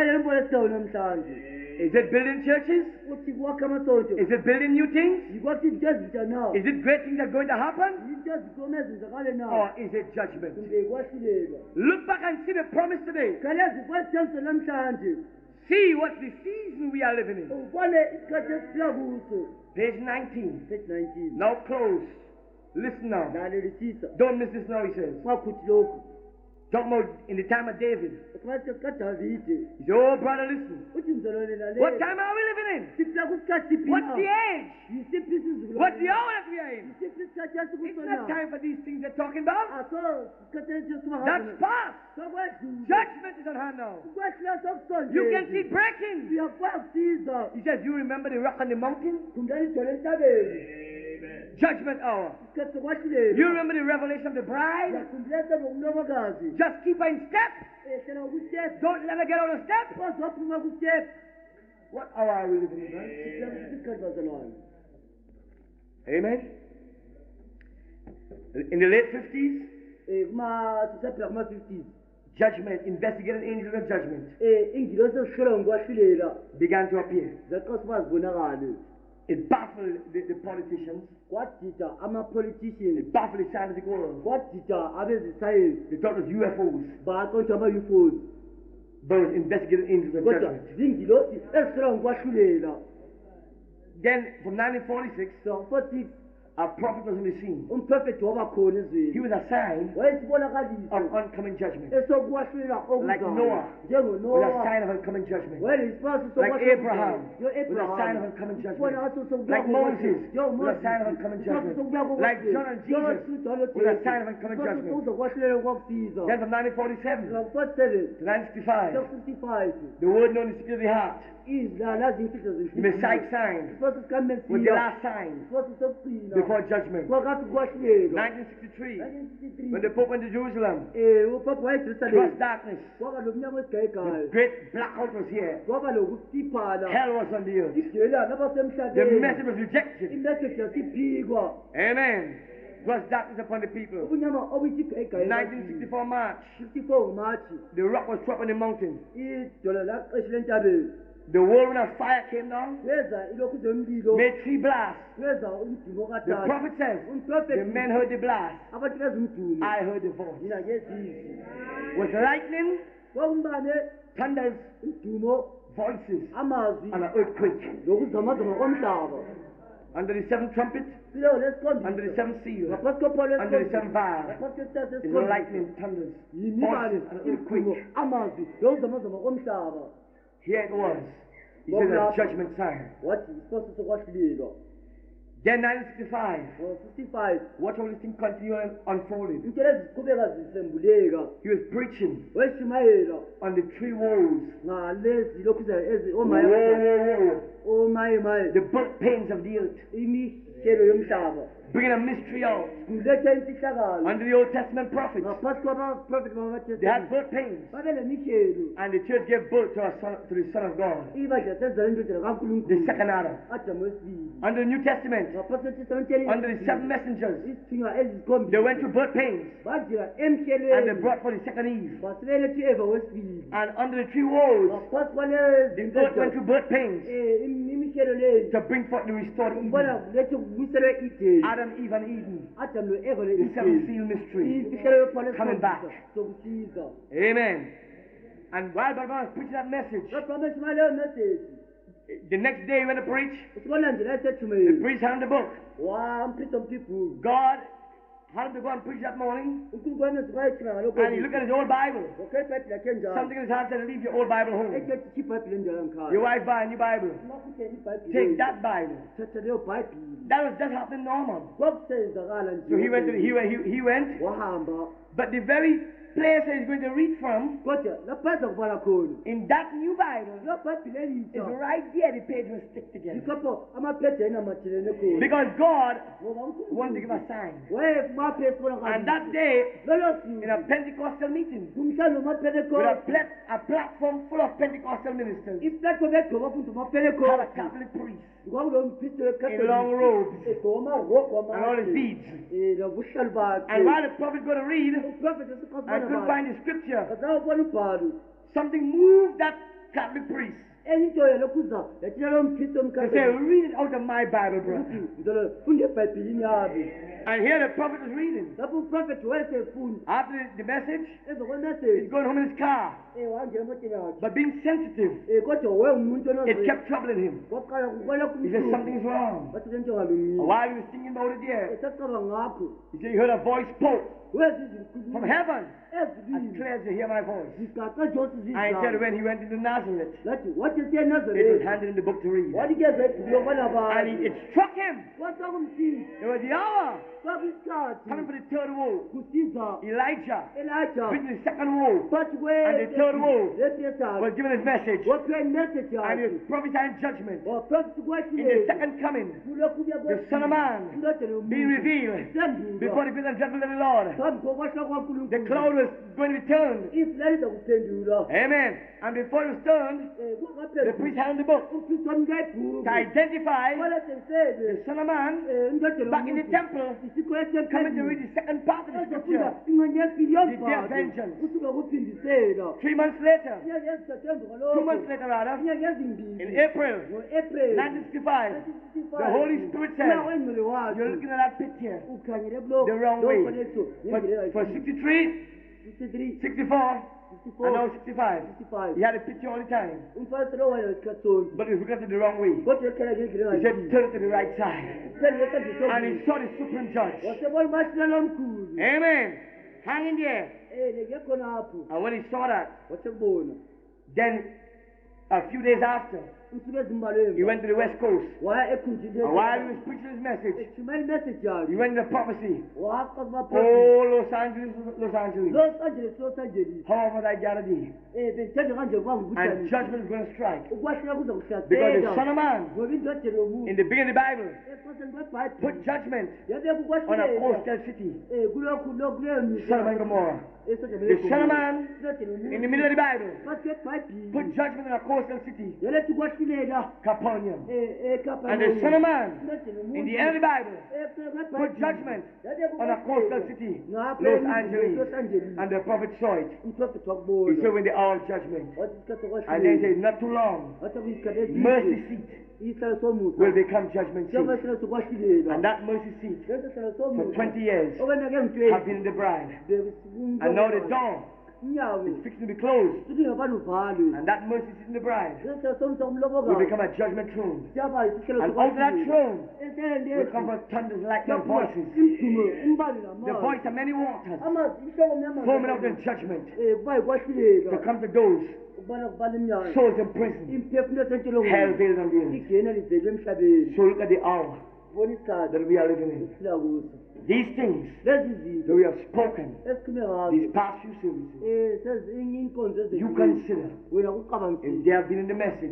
Is it building churches? Is it building new things? Is it great things that are going to happen? Or is it judgment? Look back and see the promise today. see what the season we are living in. ubone isikhathi esiphila kuso. Page 19. Page 19. Now close. Listen now. Lalelisisa. Don't miss this now, he says. Ungakhuthi lokhu. Talking about in the time of David. Isikhathi sikaDavide. He said, oh, brother, listen. Uthi mzalwane lalela. What time are we living in? Siphila kusikhathi siphi? What's the age? Yisiphi isizukulwane? What's the hour that we are in? Yisiphi isikhathi It's esikuso not na? time for these things they're talking about. Aso isikhathi esikhuluma That's ngaso. past. Sokwedlula. Judgment is at hand now. Ukwehlula sokusondele. You can see breaking. Uyakwazi ukusiza. He says, you remember the rock on the mountain? Khumbula idolo entabeni. Judgment hour. Isikhathi sokwahlulela. You remember the revelation of the bride? Uyakhumbula esebo kumlobokazi. Just keep her in step. Ehlela ku-step. Don't let her get out of step. Wazophuma ku-step. What hour are we living in, right? Siphila kusikhathi bazalwane. Amen. In the late 50s, Sisaphila kuma-50s. judgment, investigating angels of judgment Ingilosi ezihlola ngokwahlulela began to appear. zaqasuma zibonakale. It baffled the politicians. Kwadida ama-politicians. It baffled the scientific world. Kwadida abezesayensi. They thought it was UFOs. Baqontsha ama-UFOs. But it was investigating angels of Kodwa judgment. zingilosi ezihlola ngokwahlulela. Then, from 1946, So 46 a prophet was on the scene. umprofethi waba khona He ezweni. was a sign Wayesibonakaliso of oncoming judgment. esokuwahlulela Like okuzayo. Noah, with a NjengoNoah. sign of oncoming judgment. Wayeyisifaso Like Abraham, with a Abraham. sign of oncoming Sibona judgment. ngaso sokubuya Like Moses, kokwahlulela. with a sign of oncoming judgment. Like John and Jesus, with a sign of oncoming judgment. uzokwahlulela kokusiza. Then from 1947 ngo-47 to 1965, 65 the word known as the spirit of the heart, izla lazi imfihlo the Messiah sign, isifaso was the sikamesiya last sign isifaso sokugcina before judgment. kwakathi kukwahlulela. 1963, 1963 when the Pope went to Jerusalem, upapa wayejerusalem gross darkness, kwaba lo mnyama the wesigayigayi great blackout was here. kwaba lokutiphala Hell was on the earth. igelana The abasemhlabeni message was rejected. imeseji yasiphikwa Amen. Gross darkness upon the people. ubunyama obuyisigayigayi 1964 March, 64 ngomathi the rock was struck on the mountain. idolo laqeshi lentabeni The whirlwind of fire came down, kweza ilokhu zomlilo made 3 blasts. kweza umdumo The kathathu prophet says, the umprofethi men heard the blast. abantu bezumdumo I heard the voice. mina ngezizwi Was lightning, kwakumbane thunders, umdumo voices, amazwi and an earthquake. lokuzamazama komhlaba Under the 7th trumpet, sileyo under the lesikhombisa 7th seal, ngaphansi kophalo under the 7th vial, ngaphansi kwesithathu is esikhombisa lightning, thunders, yimibane voices, and an imdumo earthquake. amazwi lokuzamazama komhlaba. Here it was. He said a judgment sign. wathi isifaso sokwahlulela. Then 1965, ngo-65 watch all this thing continue and unfolding. into lezi ziqhubeka zisembuleka He was preaching weshumayela on the 3 woes. ngalezi lokhu Woe, omayemaye the birth pains of the earth, imihelo yomhlaba bringing a mystery out. kuletha imfihlakalo Under the Old Testament prophets, ngaphansi kwabaprofethi they had bakathestamenti birth pains, babe lemihelo and the church gave birth to, to the Son of God, ibandla senzela indodana the kankulunkulu second Adam. adamu wesibili Under the New Testament, ngaphansi kwetestamenteni under the 7 messengers, izithunywa they ezisikhombisa went through birth pains, bajika and they emhlelweni brought for the second Eve. basibelethu eva wesibili And under the 3 woes, ngaphansi kwalezi the earth went through birth pains imihelo leyi to bring forth the restored ubona Eden. kulethe kubuyiselwe ideni Adam, Eve, and Eden. adamu lo-eva The 7th le-ideni seal mystery. imfihlelo yophalo Coming back. sokusiza Amen. And while Brother was preaching that message, kodwa mesima leyo meseji the next day he went to preach, usibona nje la the esethumeni priest handed the book. wamphisa umphibhulu God had him to go and preach that morning, unkulunkulu wamezi wayethina ngalokho and he looked at his old Bible. ngokhe ibhayibhile yakhe njalo Something in his heart said, leave your old Bible home. ethethi thi ibhayibhile enjalo ngikhaya Your wife buy a new Bible. makutheni ibhayibhile Take that Bible. thatha leyo bhayibhile That was just happening normal. kwakusenzakala So he went. He went. wahamba But the very place that he's going to read from, kodwa lapho aza kubala khona in that new Bible, leyo bhayibhile is elitsha right there. The page will stick together. yikho amaphedi ayinamathelene khona Because God ngoba wanted to give a sign. wayefumaphe And esibonakala that day, lolo in a Pentecostal meeting, kumhlalo with wamapentecost a platform full of Pentecostal ministers, iplatform egcoba futhi had a amapentecost Catholic priest kwakulo mphristi in long robes egcoba amarobhu and all his beads. nobuhlalu bakhe And while the prophet going to read, uprofethi I couldn't find the scripture. azawubona umbhalo Something moved that Catholic priest. enye into yalokhuza yathina lo mphristi They say, womkhatholika read it out of my Bible, brother. ukuthi ngizolo funda ebhayibhilini yabi And here the prophet was reading. lapho uprofethi wayesefunda After the message, emva he's kwemeseji going home in his car. But being sensitive, it kept troubling him. He said, something's wrong. While he was thinking about it there, he said he heard a voice spoke from heaven, as clear as you hear my voice. I said when he went into Nazareth, it was handed in the book to read. And it struck him. It was the hour coming for the third woe. Elijah written the second woe. And the third woe was given his message. And he was prophesying judgment. In the second coming, the Son of Man being revealed before the presence and judgment of the Lord. The cloud was going to be turned. Amen. And before it was turned, the priest held the book to identify the Son of Man back in the temple, coming to read the second part of the scripture, the day of vengeance. 3 months later, 2 months later rather, in April 1965, the Holy Spirit said, you're looking at that pit here the wrong way. But for 63, 64, and now 65. He had a picture all the time. But he was looking at it the wrong way. He said, turn it to the right side. And he saw the supreme judge. Amen. Hang in there. And when he saw that, then a few days after, he went to the West Coast. And while he was preaching his message, he went to the prophecy. Oh, Los Angeles. How must I gather thee? And judgment is going to strike. Because the Son of Man, in the beginning of the Bible, put judgment on a coastal city, Sodom and Gomorrah. The Son of Man, in the middle of the Bible, put judgment on a coastal city, Capernaum. And the Son of Man, in the end of the Bible, put judgment on a coastal city, Los Angeles. And the prophet saw it. He saw in the hour of judgment. And then he said, not too long, mercy seat will become judgment seat. And that mercy seat, for 20 years, have been in the bride. And now the door is fixing to be closed. And that mercy seat in the bride will become a judgment throne. And out of that throne will come from thunders, lightning, voices. The voice of many waters forming up the judgment to come to those souls in prison, hell veiled on the earth. So look at the hour that we are living in. These things that we have spoken these past few services, you consider if they have been in the message.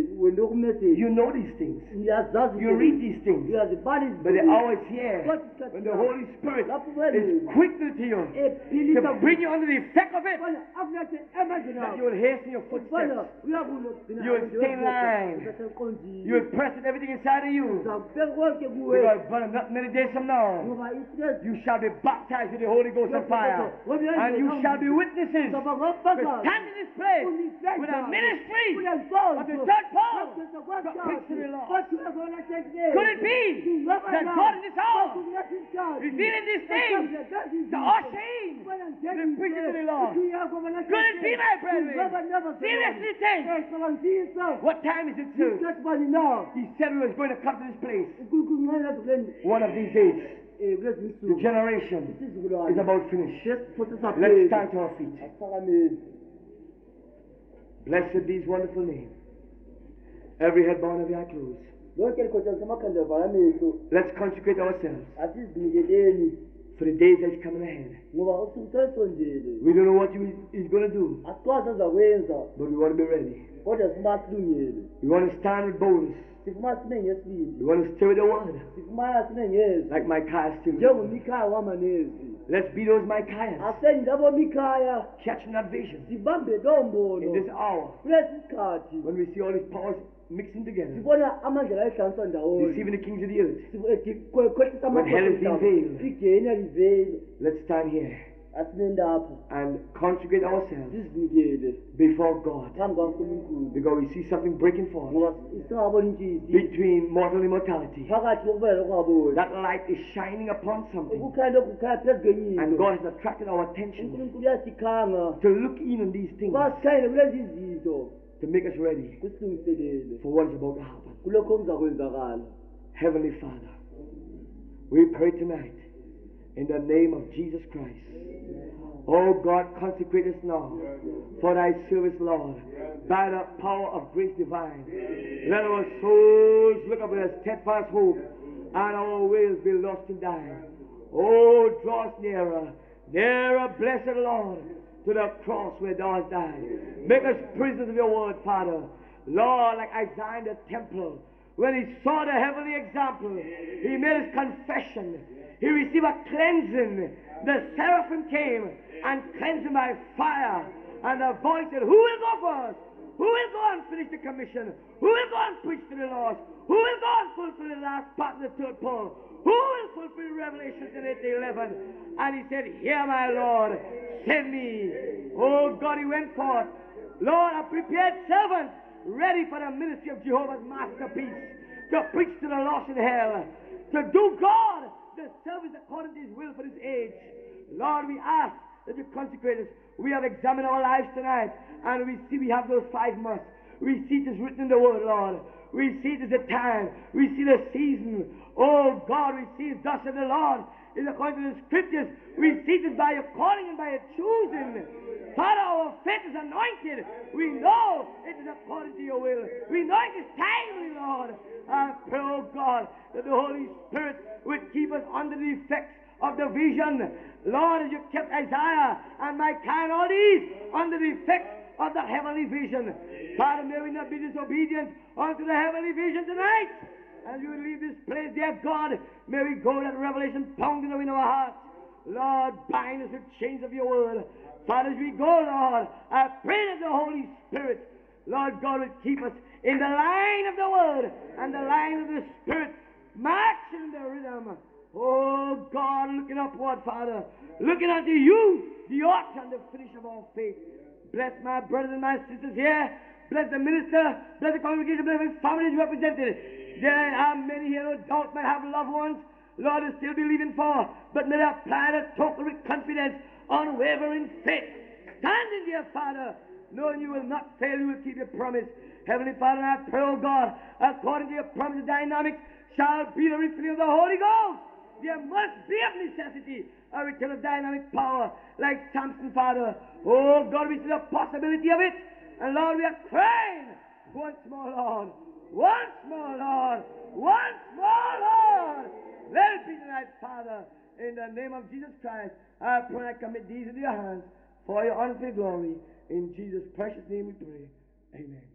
You know these things, you read these things, but the hour is here when the Holy Spirit is quickly to you to bring you under the effect of it, that you will hasten your footsteps, you will stay in line, you will press everything inside of you, because not many days from now you shall be baptized with the Holy Ghost and fire, and you shall be witnesses to stand in this place with a ministry of the third Paul to preach to the Lord. Could it be that God in this hour revealing these things to usher in the preaching to the Lord? Could it be, my brethren? Seriously think. What time is it, sir? He said we was going to come to this place one of these days. The generation is about finished. Let's stand to our feet. Blessed be his wonderful name. Every head bowed, every eye closed. Let's consecrate ourselves for the days that's coming ahead. We don't know what he's going to do, but we want to be ready. We want to stand with boldness. We want to stay with the word, like Micaiah still. Let's be those Micaiahs, catching that vision in this hour, when we see all these powers mixing together, deceiving the kings of the earth. When hell is being veiled, let's stand here and consecrate ourselves before God, because we see something breaking forth between mortal immortality. That light is shining upon something, and God has attracted our attention to look in on these things, to make us ready for what is about to happen. Heavenly Father, we pray tonight in the name of Jesus Christ. Oh God, consecrate us now for thy service, Lord, by the power of grace divine. Let our souls look up with a steadfast hope, and our ways be lost in thine. Oh, draw us nearer, nearer, blessed Lord, to the cross where thou hast died. Make us prisoners of your word, Father. Lord, like Isaiah in the temple, when he saw the heavenly example, he made his confession. He received a cleansing. The seraphim came and cleansed him by fire. And the voice said, who will go first? Who will go and finish the commission? Who will go and preach to the lost? Who will go and fulfill the last part of the third pole? Who will fulfill Revelation 8:11? And he said, here, my Lord, send me. Oh God, he went forth. Lord, a prepared servant, ready for the ministry of Jehovah's masterpiece, to preach to the lost in hell, to do God the service according to his will for this age. Lord, we ask that you consecrate us. We have examined our lives tonight, and we see we have those 5 months. We see it is written in the word, Lord. We see it is a time. We see the season. Oh God, we see it thus in the Lord. In according to the scriptures, we see it by your calling and by your choosing. Father, our faith is anointed. We know it is according to your will. We know it is timely, Lord. I pray, oh God, that the Holy Spirit would keep us under the effects of the vision. Lord, as you kept Isaiah and Micah and all these under the effects of the heavenly vision. Father, may we not be disobedient unto the heavenly vision tonight. As we leave this place, dear God, may we go that revelation pounding in our hearts. Lord, bind us with chains of your word. Father, as we go, Lord, I pray that the Holy Spirit, Lord God, will keep us in the line of the word and the line of the Spirit, marching in the rhythm. Oh God, looking upward, Father, looking unto you, the author and the finisher of our faith. Bless my brothers and my sisters here. Bless the minister. Bless the congregation. Bless the families represented. There are many here who doubt might have loved ones, Lord, is still believing for, but may they apply the total with confidence, unwavering faith. Standing there, Father, knowing you will not fail, you will keep your promise. Heavenly Father, I pray, oh God, according to your promise, the dynamics shall be the refilling of the Holy Ghost. There must be of necessity a return of dynamic power, like Samson, Father. Oh God, we see the possibility of it. And Lord, we are crying once more, Lord. Once more, Lord. Once more, Lord. Let it be tonight, Father. In the name of Jesus Christ, I pray and I commit these into your hands for your honor and glory. In Jesus' precious name we pray. Amen.